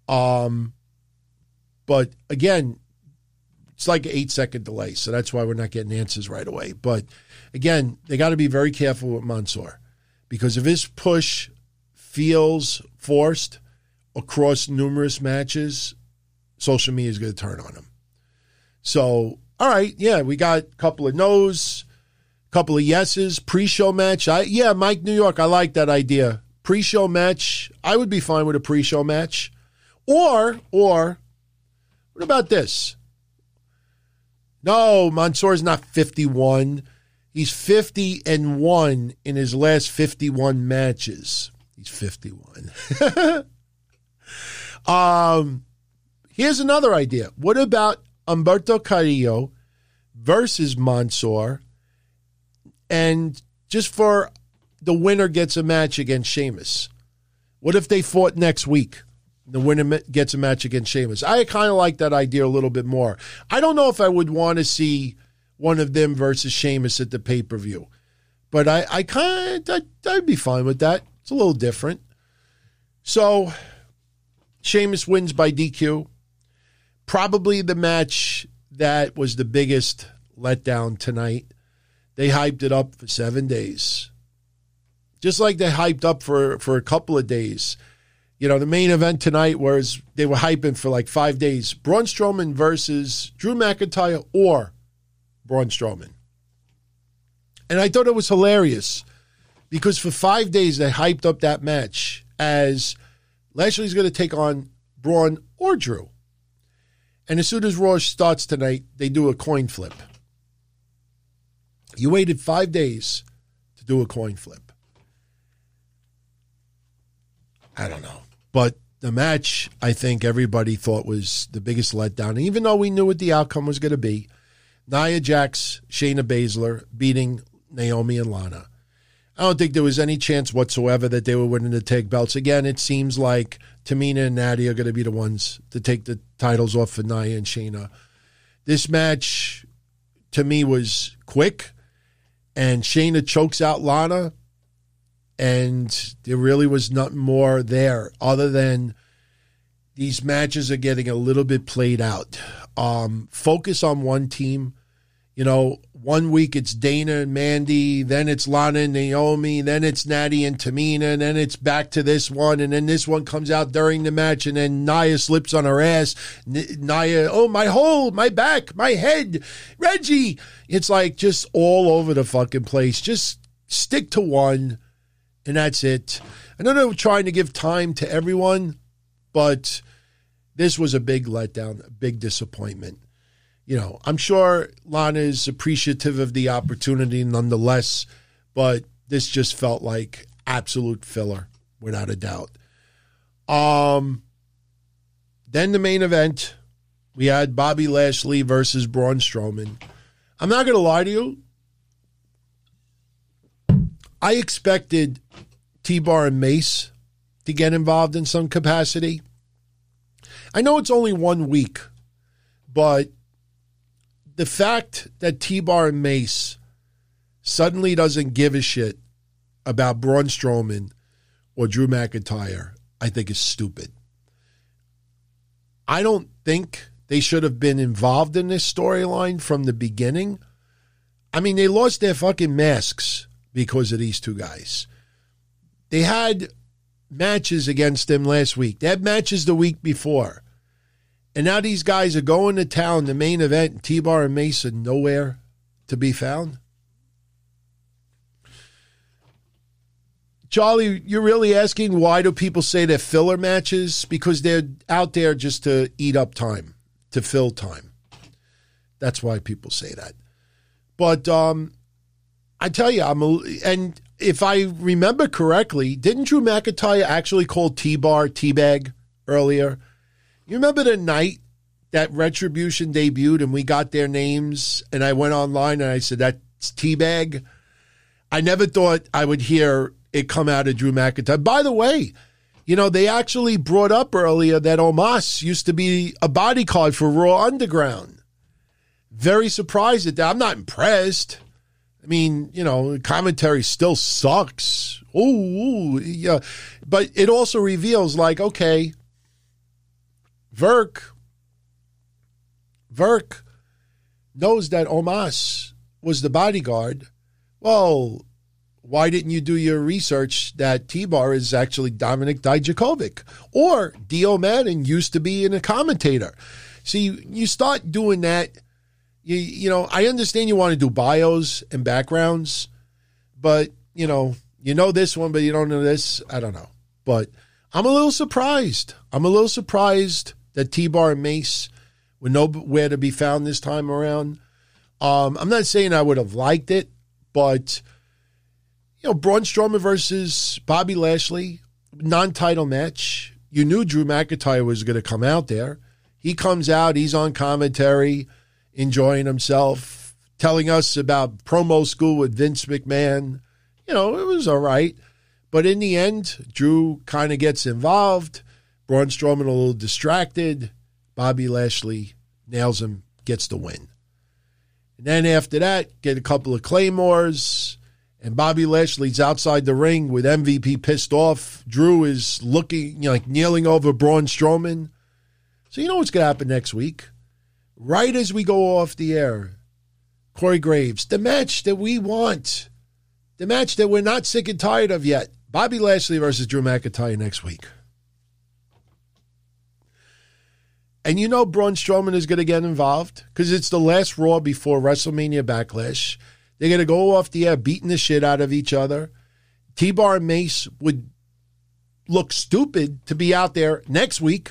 But again, it's like an 8-second delay, so that's why we're not getting answers right away. But again, they got to be very careful with Mansoor, because if his push feels forced across numerous matches, social media is going to turn on him. So, all right, yeah, we got a couple of no's, a couple of yeses. Pre-show match, Mike New York, I like that idea. Pre-show match, I would be fine with a pre-show match. Or what about this? No, Mansoor's not 51. He's 50-1 in his last 51 matches. He's 51. Here's another idea. What about Humberto Carrillo versus Mansoor, and just for the winner gets a match against Sheamus? What if they fought next week? The winner gets a match against Sheamus. I kind of like that idea a little bit more. I don't know if I would want to see one of them versus Sheamus at the pay-per-view, but I'd be fine with that. It's a little different. So Sheamus wins by DQ. Probably the match that was the biggest letdown tonight. They hyped it up for 7 days. Just like they hyped up for a couple of days. You know, the main event tonight was they were hyping for like 5 days. Braun Strowman versus Drew McIntyre or Braun Strowman. And I thought it was hilarious because for 5 days they hyped up that match as Lashley's going to take on Braun or Drew. And as soon as Raw starts tonight, they do a coin flip. You waited 5 days to do a coin flip. I don't know. But the match, I think everybody thought was the biggest letdown. And even though we knew what the outcome was going to be, Nia Jax, Shayna Baszler beating Naomi and Lana. I don't think there was any chance whatsoever that they were winning the tag belts. Again, it seems like Tamina and Natty are going to be the ones to take the titles off for Nia and Shayna. This match, to me, was quick, and Shayna chokes out Lana, and there really was nothing more there other than these matches are getting a little bit played out. Focus on one team. You know, 1 week it's Dana and Mandy, then it's Lana and Naomi, then it's Natty and Tamina, and then it's back to this one, and then this one comes out during the match, and then Nia slips on her ass. Nia, oh, my hole, my back, my head, Reggie. It's like just all over the fucking place. Just stick to one, and that's it. I know they're trying to give time to everyone, but this was a big letdown, a big disappointment. You know, I'm sure Lana is appreciative of the opportunity nonetheless, but this just felt like absolute filler, without a doubt. Then the main event, we had Bobby Lashley versus Braun Strowman. I'm not going to lie to you. I expected T-Bar and Mace to get involved in some capacity. I know it's only 1 week, but the fact that T-Bar and Mace suddenly doesn't give a shit about Braun Strowman or Drew McIntyre, I think is stupid. I don't think they should have been involved in this storyline from the beginning. I mean, they lost their fucking masks because of these two guys. They had matches against them last week. They had matches the week before. And now these guys are going to town, the main event, and T-Bar and Mace are nowhere to be found. Charlie, you're really asking why do people say they're filler matches? Because they're out there just to eat up time, to fill time. That's why people say that. But I tell you, and if I remember correctly, didn't Drew McIntyre actually call T-Bar Teabag earlier? You remember the night that Retribution debuted and we got their names and I went online and I said, that's Teabag? I never thought I would hear it come out of Drew McIntyre. By the way, you know, they actually brought up earlier that Omos used to be a bodyguard for Raw Underground. Very surprised at that. I'm not impressed. I mean, you know, the commentary still sucks., 'Ooh, yeah. But it also reveals, like, okay, Verk knows that Omos was the bodyguard. Well, why didn't you do your research that T-Bar is actually Dominic Dijakovic? Or D.O. Madden used to be a commentator. See, you start doing that. You know, I understand you want to do bios and backgrounds, but, you know this one, but you don't know this. I don't know. But I'm a little surprised. That T-Bar and Mace were nowhere to be found this time around. I'm not saying I would have liked it, but, you know, Braun Strowman versus Bobby Lashley, non-title match. You knew Drew McIntyre was going to come out there. He comes out, he's on commentary, enjoying himself, telling us about promo school with Vince McMahon. You know, it was all right. But in the end, Drew kind of gets involved. Braun Strowman a little distracted. Bobby Lashley nails him, gets the win. And then after that, get a couple of claymores. And Bobby Lashley's outside the ring with MVP pissed off. Drew is looking, like kneeling over Braun Strowman. So you know what's going to happen next week. Right as we go off the air, Corey Graves, the match that we want, the match that we're not sick and tired of yet, Bobby Lashley versus Drew McIntyre next week. And you know Braun Strowman is going to get involved because it's the last Raw before WrestleMania Backlash. They're going to go off the air beating the shit out of each other. T-Bar and Mace would look stupid to be out there next week.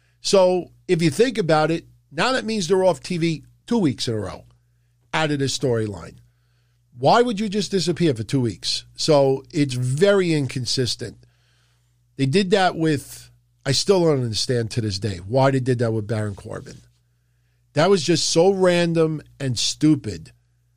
So if you think about it, now that means they're off TV 2 weeks in a row out of this storyline. Why would you just disappear for 2 weeks? So it's very inconsistent. They did that with, I still don't understand to this day why they did that with Baron Corbin. That was just so random and stupid.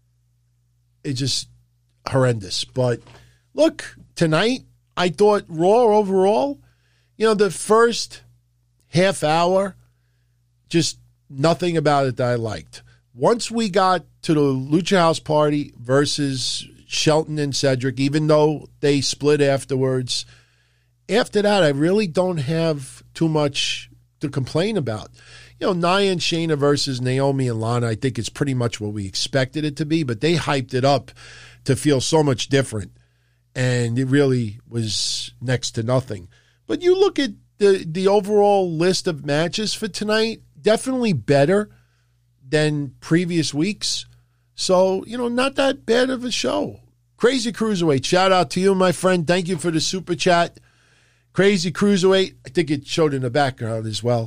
It's just horrendous. But look, tonight, I thought Raw overall, the first half hour, just nothing about it that I liked. Once we got to the Lucha House Party versus Shelton and Cedric, even though they split afterwards, after that, I really don't have too much to complain about. Nia and Shayna versus Naomi and Lana, I think it's pretty much what we expected it to be, but they hyped it up to feel so much different, and it really was next to nothing. But you look at the overall list of matches for tonight, definitely better than previous weeks. So, not that bad of a show. Crazy Cruiserweight, shout out to you, my friend. Thank you for the super chat. Crazy Cruiserweight, I think it showed in the background as well.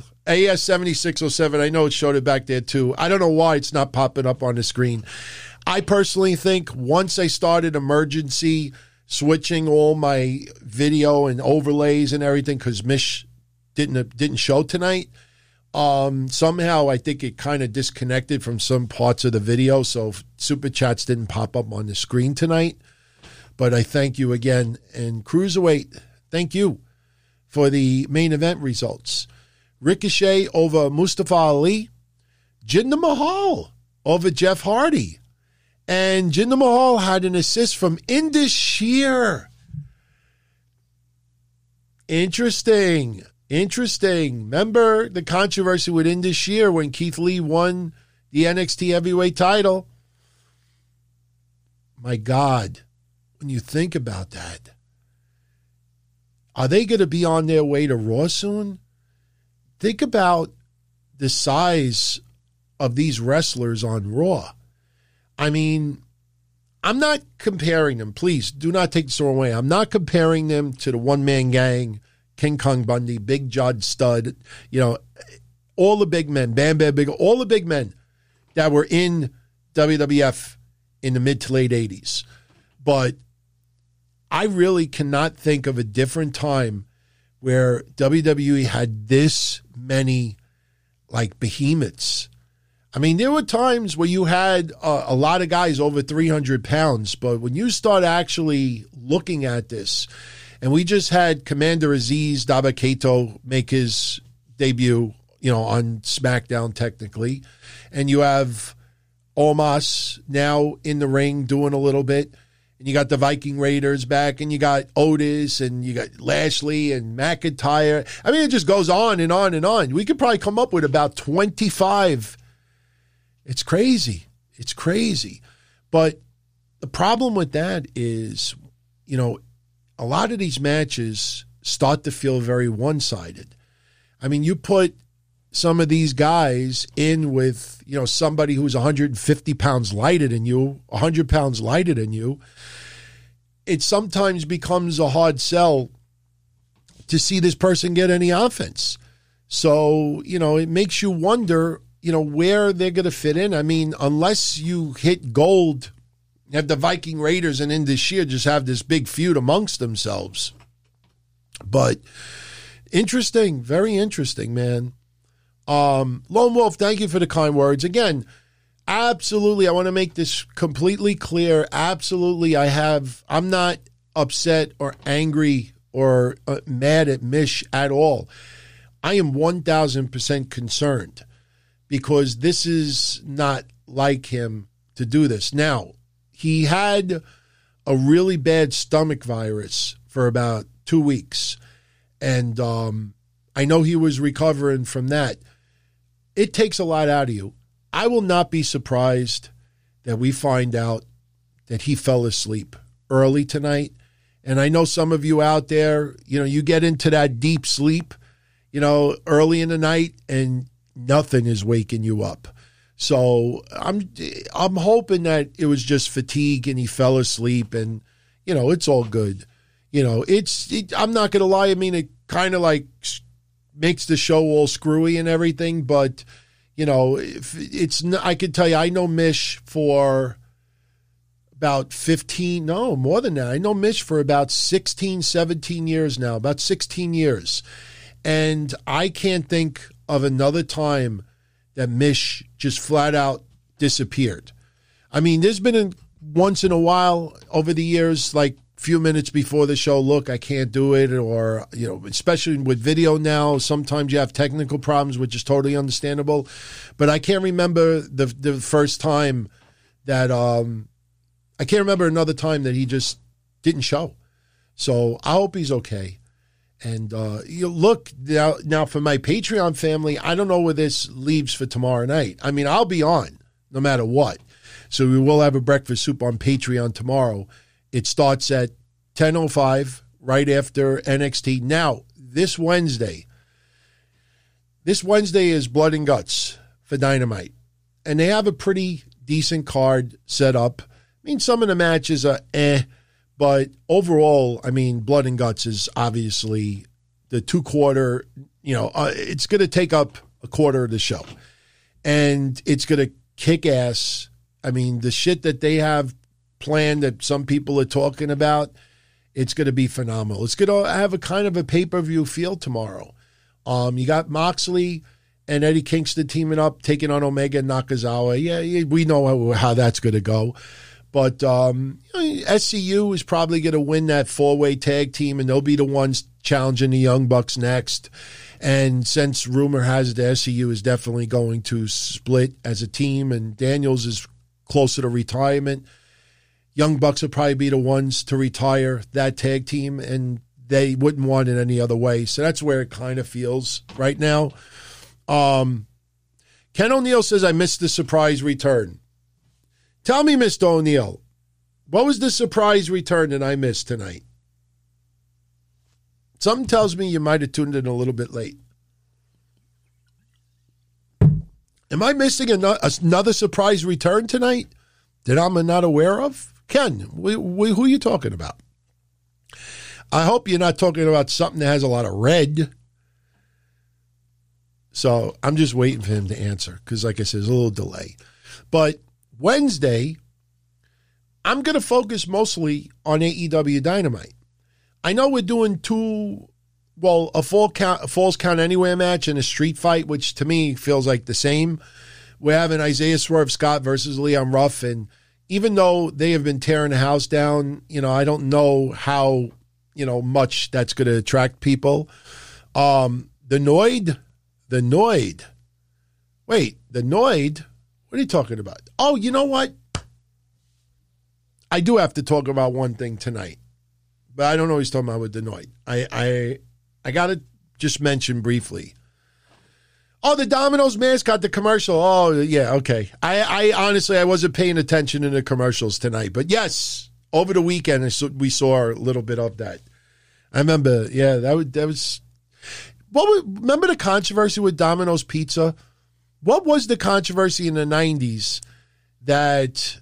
AS7607, I know it showed it back there too. I don't know why it's not popping up on the screen. I personally think once I started emergency switching all my video and overlays and everything, because Mish didn't show tonight, somehow I think it kind of disconnected from some parts of the video, so super chats didn't pop up on the screen tonight. But I thank you again. And Cruiserweight, thank you for the main event results. Ricochet over Mustafa Ali. Jinder Mahal over Jeff Hardy. And Jinder Mahal had an assist from Indus Sher. Interesting. Remember the controversy with Indus Sher when Keith Lee won the NXT Heavyweight title? My God, when you think about that, are they going to be on their way to Raw soon? Think about the size of these wrestlers on Raw. I mean, I'm not comparing them. Please do not take this the wrong way. I'm not comparing them to the one-man gang, King Kong Bundy, Big Judd Stud, all the big men, Bam Bam Big, all the big men that were in WWF in the mid to late 80s. But I really cannot think of a different time where WWE had this many behemoths. I mean, there were times where you had a lot of guys over 300 pounds, but when you start actually looking at this, and we just had Commander Aziz Dabba-Kato make his debut, on SmackDown technically, and you have Omos now in the ring doing a little bit, And you got the Viking Raiders back, and you got Otis, and you got Lashley and McIntyre. I mean, it just goes on and on and on. We could probably come up with about 25. It's crazy. It's crazy. But the problem with that is, a lot of these matches start to feel very one-sided. I mean, you put some of these guys in with, somebody who's 150 pounds lighter than you, 100 pounds lighter than you, it sometimes becomes a hard sell to see this person get any offense. So, it makes you wonder, where they're going to fit in. I mean, unless you hit gold, have the Viking Raiders and Indus just have this big feud amongst themselves. But interesting, very interesting, man. Lone Wolf, thank you for the kind words. Again, absolutely, I want to make this completely clear. Absolutely, I'm not upset or angry or mad at Mish at all. I am 1,000% concerned because this is not like him to do this. Now, he had a really bad stomach virus for about 2 weeks, and I know he was recovering from that. It takes a lot out of you. I will not be surprised that we find out that he fell asleep early tonight. And I know some of you out there, you get into that deep sleep, early in the night, and nothing is waking you up. So I'm hoping that it was just fatigue and he fell asleep, and it's all good. I'm not going to lie. I mean, it kind of like makes the show all screwy and everything, but I could tell you, I know Mish for about 15, no, more than that. I know Mish for about 16, 17 years now, about 16 years. And I can't think of another time that Mish just flat out disappeared. I mean, there's been once in a while over the years, like few minutes before the show, look, I can't do it, or, especially with video now, sometimes you have technical problems, which is totally understandable. But I can't remember the first time that, I can't remember another time that he just didn't show. So I hope he's okay. And look, now for my Patreon family, I don't know where this leaves for tomorrow night. I mean, I'll be on no matter what. So we will have a breakfast soup on Patreon tomorrow. It starts at 10:05, right after NXT. Now, this Wednesday is Blood and Guts for Dynamite. And they have a pretty decent card set up. I mean, some of the matches are but overall, I mean, Blood and Guts is obviously the 2/4, it's going to take up a quarter of the show. And it's going to kick ass. I mean, the shit that they have planned that some people are talking about, it's going to be phenomenal. It's going to have a kind of a pay-per-view feel tomorrow. You got Moxley and Eddie Kingston teaming up, taking on Omega and Nakazawa. Yeah, we know how that's going to go. But SCU is probably going to win that 4-way tag team, and they'll be the ones challenging the Young Bucks next. And since rumor has it the SCU is definitely going to split as a team, and Daniels is closer to retirement, Young Bucks will probably be the ones to retire that tag team, and they wouldn't want it any other way. So that's where it kind of feels right now. Ken O'Neill says, I missed the surprise return. Tell me, Mr. O'Neill, what was the surprise return that I missed tonight? Something tells me you might have tuned in a little bit late. Am I missing another surprise return tonight that I'm not aware of? Ken, who are you talking about? I hope you're not talking about something that has a lot of red. So I'm just waiting for him to answer because, like I said, there's a little delay. But Wednesday, I'm going to focus mostly on AEW Dynamite. I know we're doing a Falls Count Anywhere match and a street fight, which to me feels like the same. We're having Isaiah Swerve Scott versus Leon Ruff, and even though they have been tearing the house down, I don't know how, much that's going to attract people. The Noid. Wait, the Noid? What are you talking about? Oh, you know what? I do have to talk about one thing tonight, but I don't know what he's talking about with Denoit. I got to just mention briefly. Oh, the Domino's mascot, the commercial. Oh, yeah, okay. I honestly, I wasn't paying attention to the commercials tonight. But yes, over the weekend, we saw a little bit of that. I remember, yeah, that was remember the controversy with Domino's Pizza? What was the controversy in the 90s that,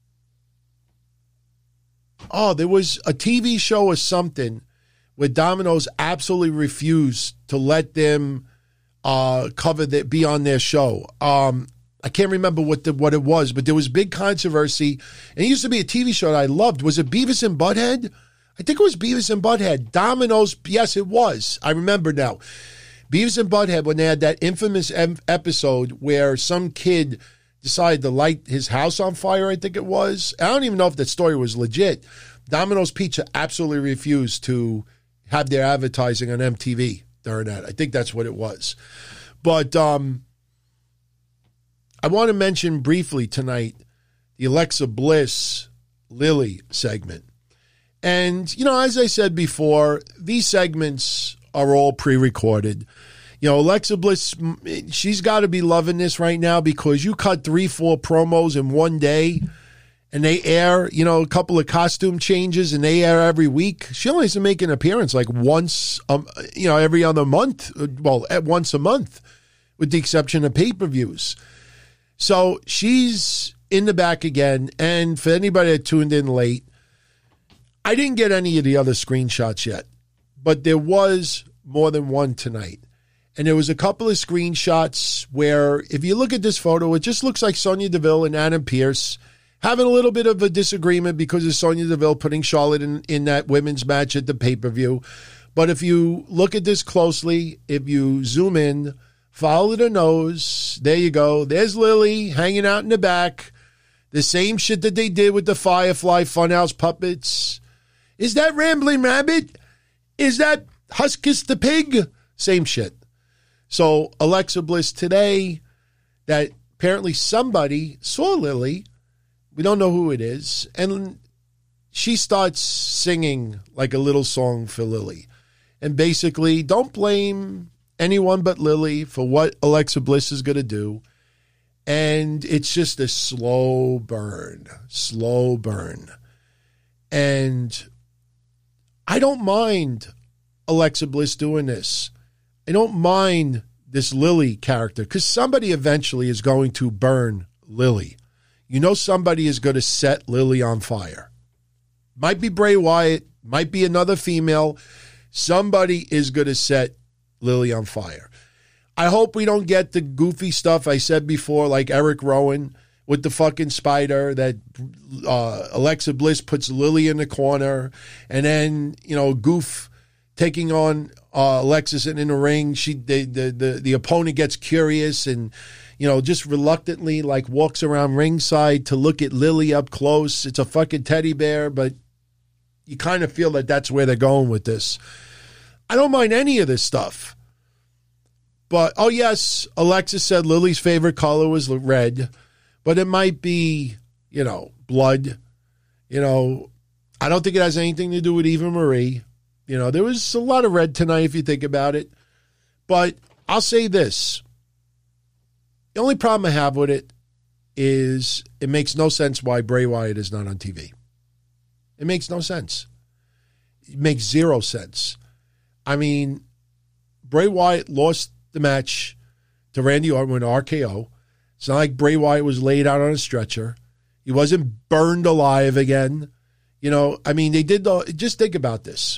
there was a TV show or something where Domino's absolutely refused to let them be on their show. I can't remember what it was, but there was big controversy. And it used to be a TV show that I loved. Was it Beavis and Butthead? I think it was Beavis and Butthead. Domino's, yes, it was. I remember now. Beavis and Butthead, when they had that infamous episode where some kid decided to light his house on fire, I think it was. I don't even know if that story was legit. Domino's Pizza absolutely refused to have their advertising on MTV during that. I think that's what it was. But I want to mention briefly tonight the Alexa Bliss Lily segment. And, as I said before, these segments are all pre-recorded. Alexa Bliss, she's got to be loving this right now because you cut 3-4 promos in one day and they air, a couple of costume changes and they air every week. She only has to make an appearance like once, every other month. Well, once a month, with the exception of pay-per-views. So she's in the back again. And for anybody that tuned in late, I didn't get any of the other screenshots yet, but there was more than one tonight. And there was a couple of screenshots where if you look at this photo, it just looks like Sonya Deville and Adam Pearce having a little bit of a disagreement because of Sonya Deville putting Charlotte in that women's match at the pay-per-view. But if you look at this closely, if you zoom in, follow the nose, there you go. There's Lily hanging out in the back. The same shit that they did with the Firefly Funhouse puppets. Is that Rambling Rabbit? Is that Huskus the Pig? Same shit. So Alexa Bliss today, that apparently somebody saw Lily. We don't know who it is. And she starts singing like a little song for Lily. And basically, don't blame anyone but Lily for what Alexa Bliss is going to do. And it's just a slow burn. And I don't mind Alexa Bliss doing this. I don't mind this Lily character because somebody eventually is going to burn Lily. Somebody is going to set Lily on fire. Might be Bray Wyatt, might be another female. Somebody is going to set Lily on fire. I hope we don't get the goofy stuff I said before, like Eric Rowan with the fucking spider that Alexa Bliss puts Lily in the corner, and then Goof taking on Alexis in the ring. The opponent gets curious and just reluctantly like walks around ringside to look at Lily up close. It's a fucking teddy bear, but you kind of feel that that's where they're going with this. I don't mind any of this stuff. But, oh yes, Alexis said Lily's favorite color was red, but it might be, blood. I don't think it has anything to do with Eva Marie. There was a lot of red tonight if you think about it. But I'll say this. The only problem I have with it is it makes no sense why Bray Wyatt is not on TV. It makes no sense. It makes zero sense. I mean, Bray Wyatt lost the match to Randy Orton with RKO. It's not like Bray Wyatt was laid out on a stretcher. He wasn't burned alive again. They did just think about this.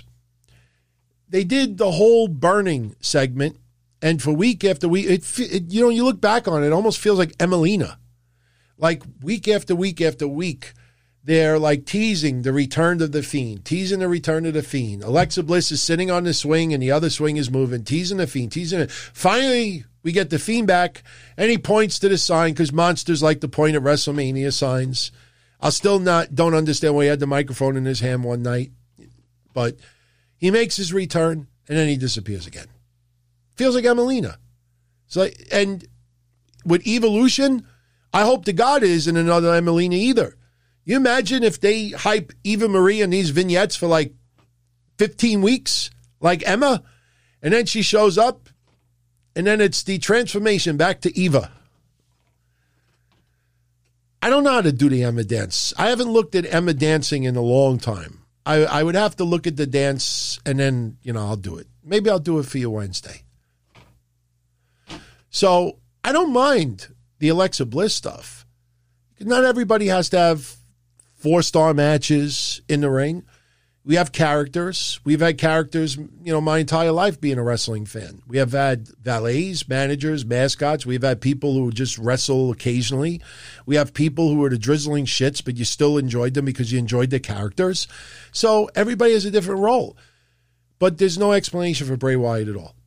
They did the whole burning segment, and for week after week, you look back on it, it almost feels like Emelina. Like week after week after week, they're like teasing the return of the Fiend, teasing the return of the Fiend. Alexa Bliss is sitting on the swing and the other swing is moving, teasing the Fiend, teasing it. Finally, we get the Fiend back and he points to the sign because monsters like to point at WrestleMania signs. I still don't understand why he had the microphone in his hand one night, but he makes his return and then he disappears again. Feels like Emelina. And with Evolution, I hope to God it isn't another Emelina either. You imagine if they hype Eva Marie in these vignettes for like 15 weeks, like Emma, and then she shows up, and then it's the transformation back to Eva. I don't know how to do the Emma dance. I haven't looked at Emma dancing in a long time. I would have to look at the dance, and then, I'll do it. Maybe I'll do it for you Wednesday. So I don't mind the Alexa Bliss stuff. Not everybody has to have 4-star matches in the ring. We have characters. We've had characters, my entire life being a wrestling fan. We have had valets, managers, mascots. We've had people who just wrestle occasionally. We have people who are the drizzling shits, but you still enjoyed them because you enjoyed their characters. So everybody has a different role. But there's no explanation for Bray Wyatt at all.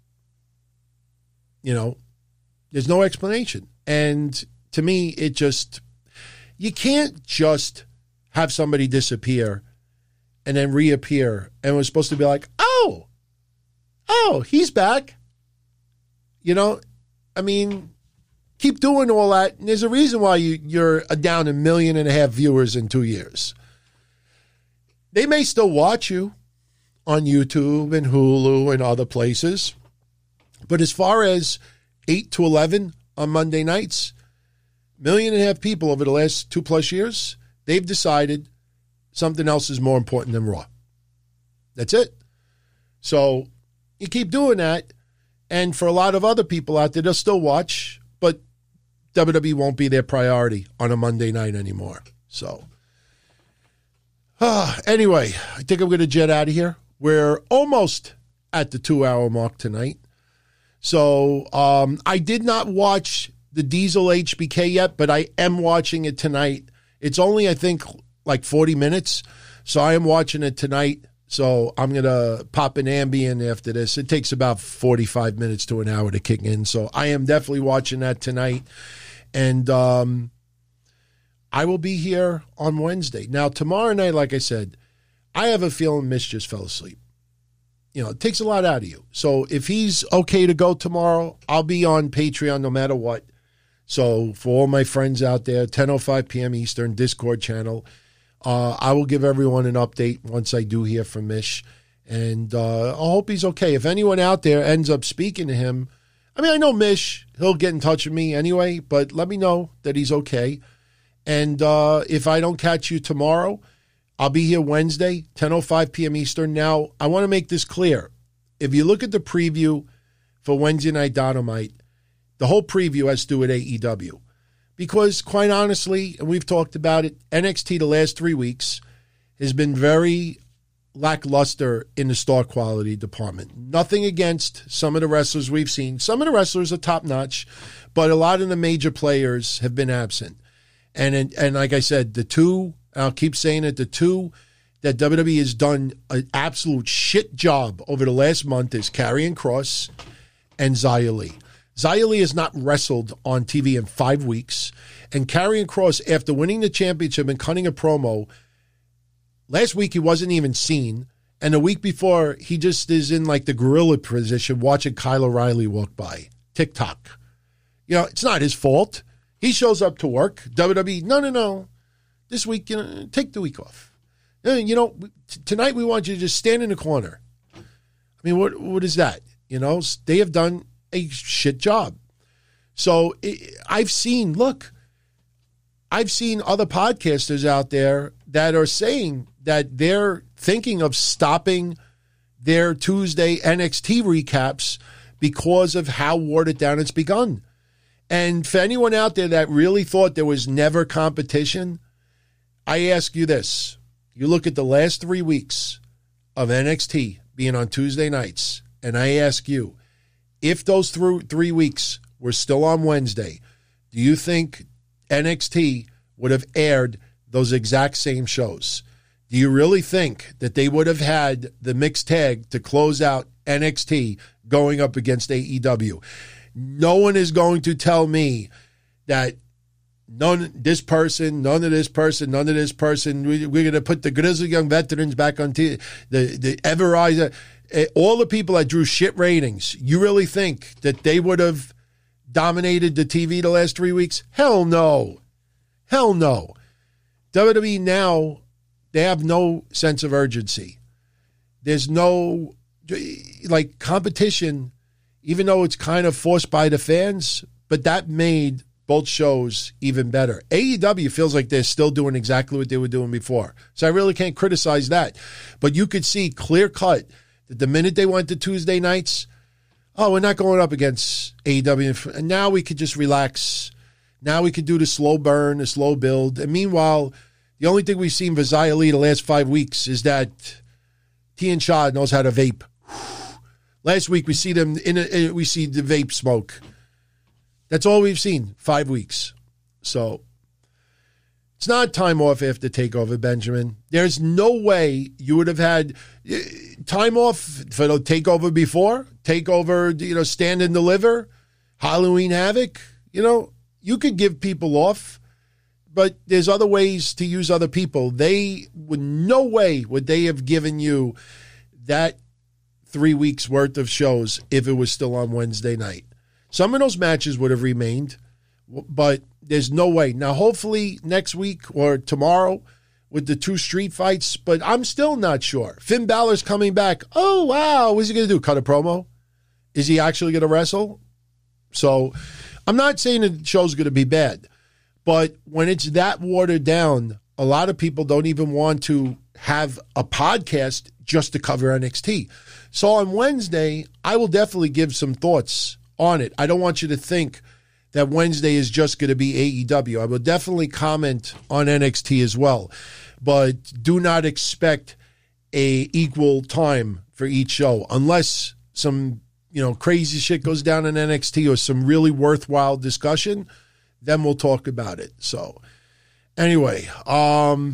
There's no explanation. And to me, you can't just have somebody disappear and then reappear, and we're supposed to be like, oh, he's back. Keep doing all that, and there's a reason why you're down 1.5 million viewers in 2 years. They may still watch you on YouTube and Hulu and other places, but as far as 8 to 11 on Monday nights, 1.5 million people over the last 2+ years, they've decided something else is more important than Raw. That's it. So you keep doing that, and for a lot of other people out there, they'll still watch, but WWE won't be their priority on a Monday night anymore. So anyway, I think I'm going to jet out of here. We're almost at the 2-hour mark tonight. So I did not watch the Diesel HBK yet, but I am watching it tonight. It's only, I think, like 40 minutes. So I am watching it tonight. So I'm going to pop an Ambien after this. It takes about 45 minutes to an hour to kick in. So I am definitely watching that tonight. And I will be here on Wednesday. Now, tomorrow night, like I said, I have a feeling Mitch just fell asleep. It takes a lot out of you. So if he's okay to go tomorrow, I'll be on Patreon no matter what. So for all my friends out there, 10:05 p.m. Eastern, Discord channel, I will give everyone an update once I do hear from Mish. And I hope he's okay. If anyone out there ends up speaking to him, I know Mish, he'll get in touch with me anyway, but let me know that he's okay. And if I don't catch you tomorrow, I'll be here Wednesday, 10:05 p.m. Eastern. Now, I want to make this clear. If you look at the preview for Wednesday Night Dynamite, the whole preview has to do with AEW. Because, quite honestly, and we've talked about it, NXT the last 3 weeks has been very lackluster in the star quality department. Nothing against some of the wrestlers we've seen. Some of the wrestlers are top-notch, but a lot of the major players have been absent. And like I said, the two, I'll keep saying it, the two that WWE has done an absolute shit job over the last month is Karrion Kross and Xia Li. Xia Li has not wrestled on TV in 5 weeks, and Karrion Kross, after winning the championship and cutting a promo, last week he wasn't even seen, and the week before he just is in like the gorilla position watching Kyle O'Reilly walk by. TikTok. It's not his fault. He shows up to work. WWE, no. This week, take the week off. Tonight we want you to just stand in the corner. What is that? They have done a shit job. So I've seen other podcasters out there that are saying that they're thinking of stopping their Tuesday NXT recaps because of how watered down it's begun. And for anyone out there that really thought there was never competition, I ask you this. You look at the last 3 weeks of NXT being on Tuesday nights, and I ask you, if those 3 weeks were still on Wednesday, do you think NXT would have aired those exact same shows? Do you really think that they would have had the mixed tag to close out NXT going up against AEW? No one is going to tell me that none of this person. We're going to put the Grizzly Young Veterans back on TV. The Everrise, all the people that drew shit ratings. You really think that they would have dominated the TV the last 3 weeks? Hell no. WWE WWE now, they have no sense of urgency. There's no, like, competition, even though it's kind of forced by the fans, but that made both shows even better. AEW feels like they're still doing exactly what they were doing before. So I really can't criticize that. But you could see clear cut that the minute they went to Tuesday nights, oh, we're not going up against AEW. And now we could just relax. Now we could do the slow burn, the slow build. And meanwhile, the only thing we've seen for Xia Li the last 5 weeks is that Tian Sha knows how to vape. Last week we see them we see the vape smoke. That's all we've seen, 5 weeks. So it's not time off after TakeOver, Benjamin. There's no way you would have had time off for the TakeOver before. TakeOver, Stand and Deliver, Halloween Havoc. You could give people off, but there's other ways to use other people. No way would they have given you that 3 weeks worth of shows if it was still on Wednesday night. Some of those matches would have remained, but there's no way. Now, hopefully next week or tomorrow with the 2 street fights, but I'm still not sure. Finn Balor's coming back. Oh, wow. What's he going to do? Cut a promo? Is he actually going to wrestle? So I'm not saying the show's going to be bad, but when it's that watered down, a lot of people don't even want to have a podcast just to cover NXT. So on Wednesday, I will definitely give some thoughts on it. I don't want you to think that Wednesday is just going to be AEW. I will definitely comment on NXT as well, but do not expect a equal time for each show unless some crazy shit goes down in NXT or some really worthwhile discussion. Then we'll talk about it. So anyway, so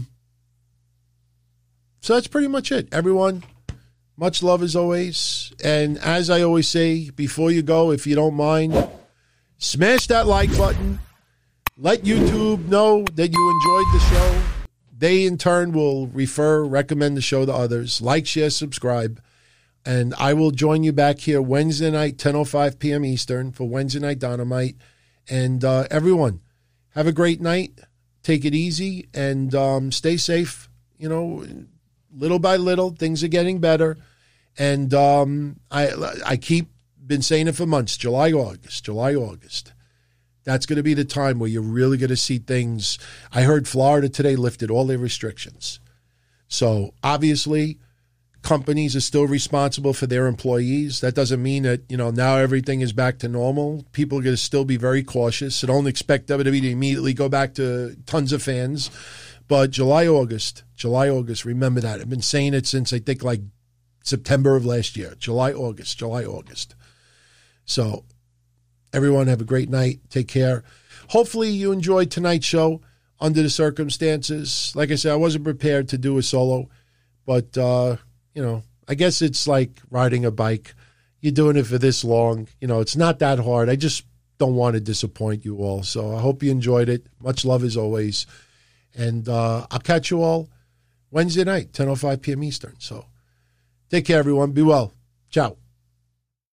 that's pretty much it, everyone. Much love as always. And as I always say, before you go, if you don't mind, smash that like button. Let YouTube know that you enjoyed the show. They, in turn, will recommend the show to others. Like, share, subscribe. And I will join you back here Wednesday night, 10:05 p.m. Eastern, for Wednesday Night Dynamite. And everyone, have a great night. Take it easy and stay safe. Little by little, things are getting better. And I been saying it for months, July, August. That's going to be the time where you're really going to see things. I heard Florida today lifted all their restrictions. So obviously, companies are still responsible for their employees. That doesn't mean that, now everything is back to normal. People are going to still be very cautious. So don't expect WWE to immediately go back to tons of fans. But July, August, remember that. I've been saying it since I think like September of last year. July, August. So everyone have a great night. Take care. Hopefully you enjoyed tonight's show under the circumstances. Like I said, I wasn't prepared to do a solo, but, I guess it's like riding a bike. You're doing it for this long. It's not that hard. I just don't want to disappoint you all. So I hope you enjoyed it. Much love as always. And I'll catch you all Wednesday night, 10:05 p.m. Eastern. So take care, everyone. Be well. Ciao.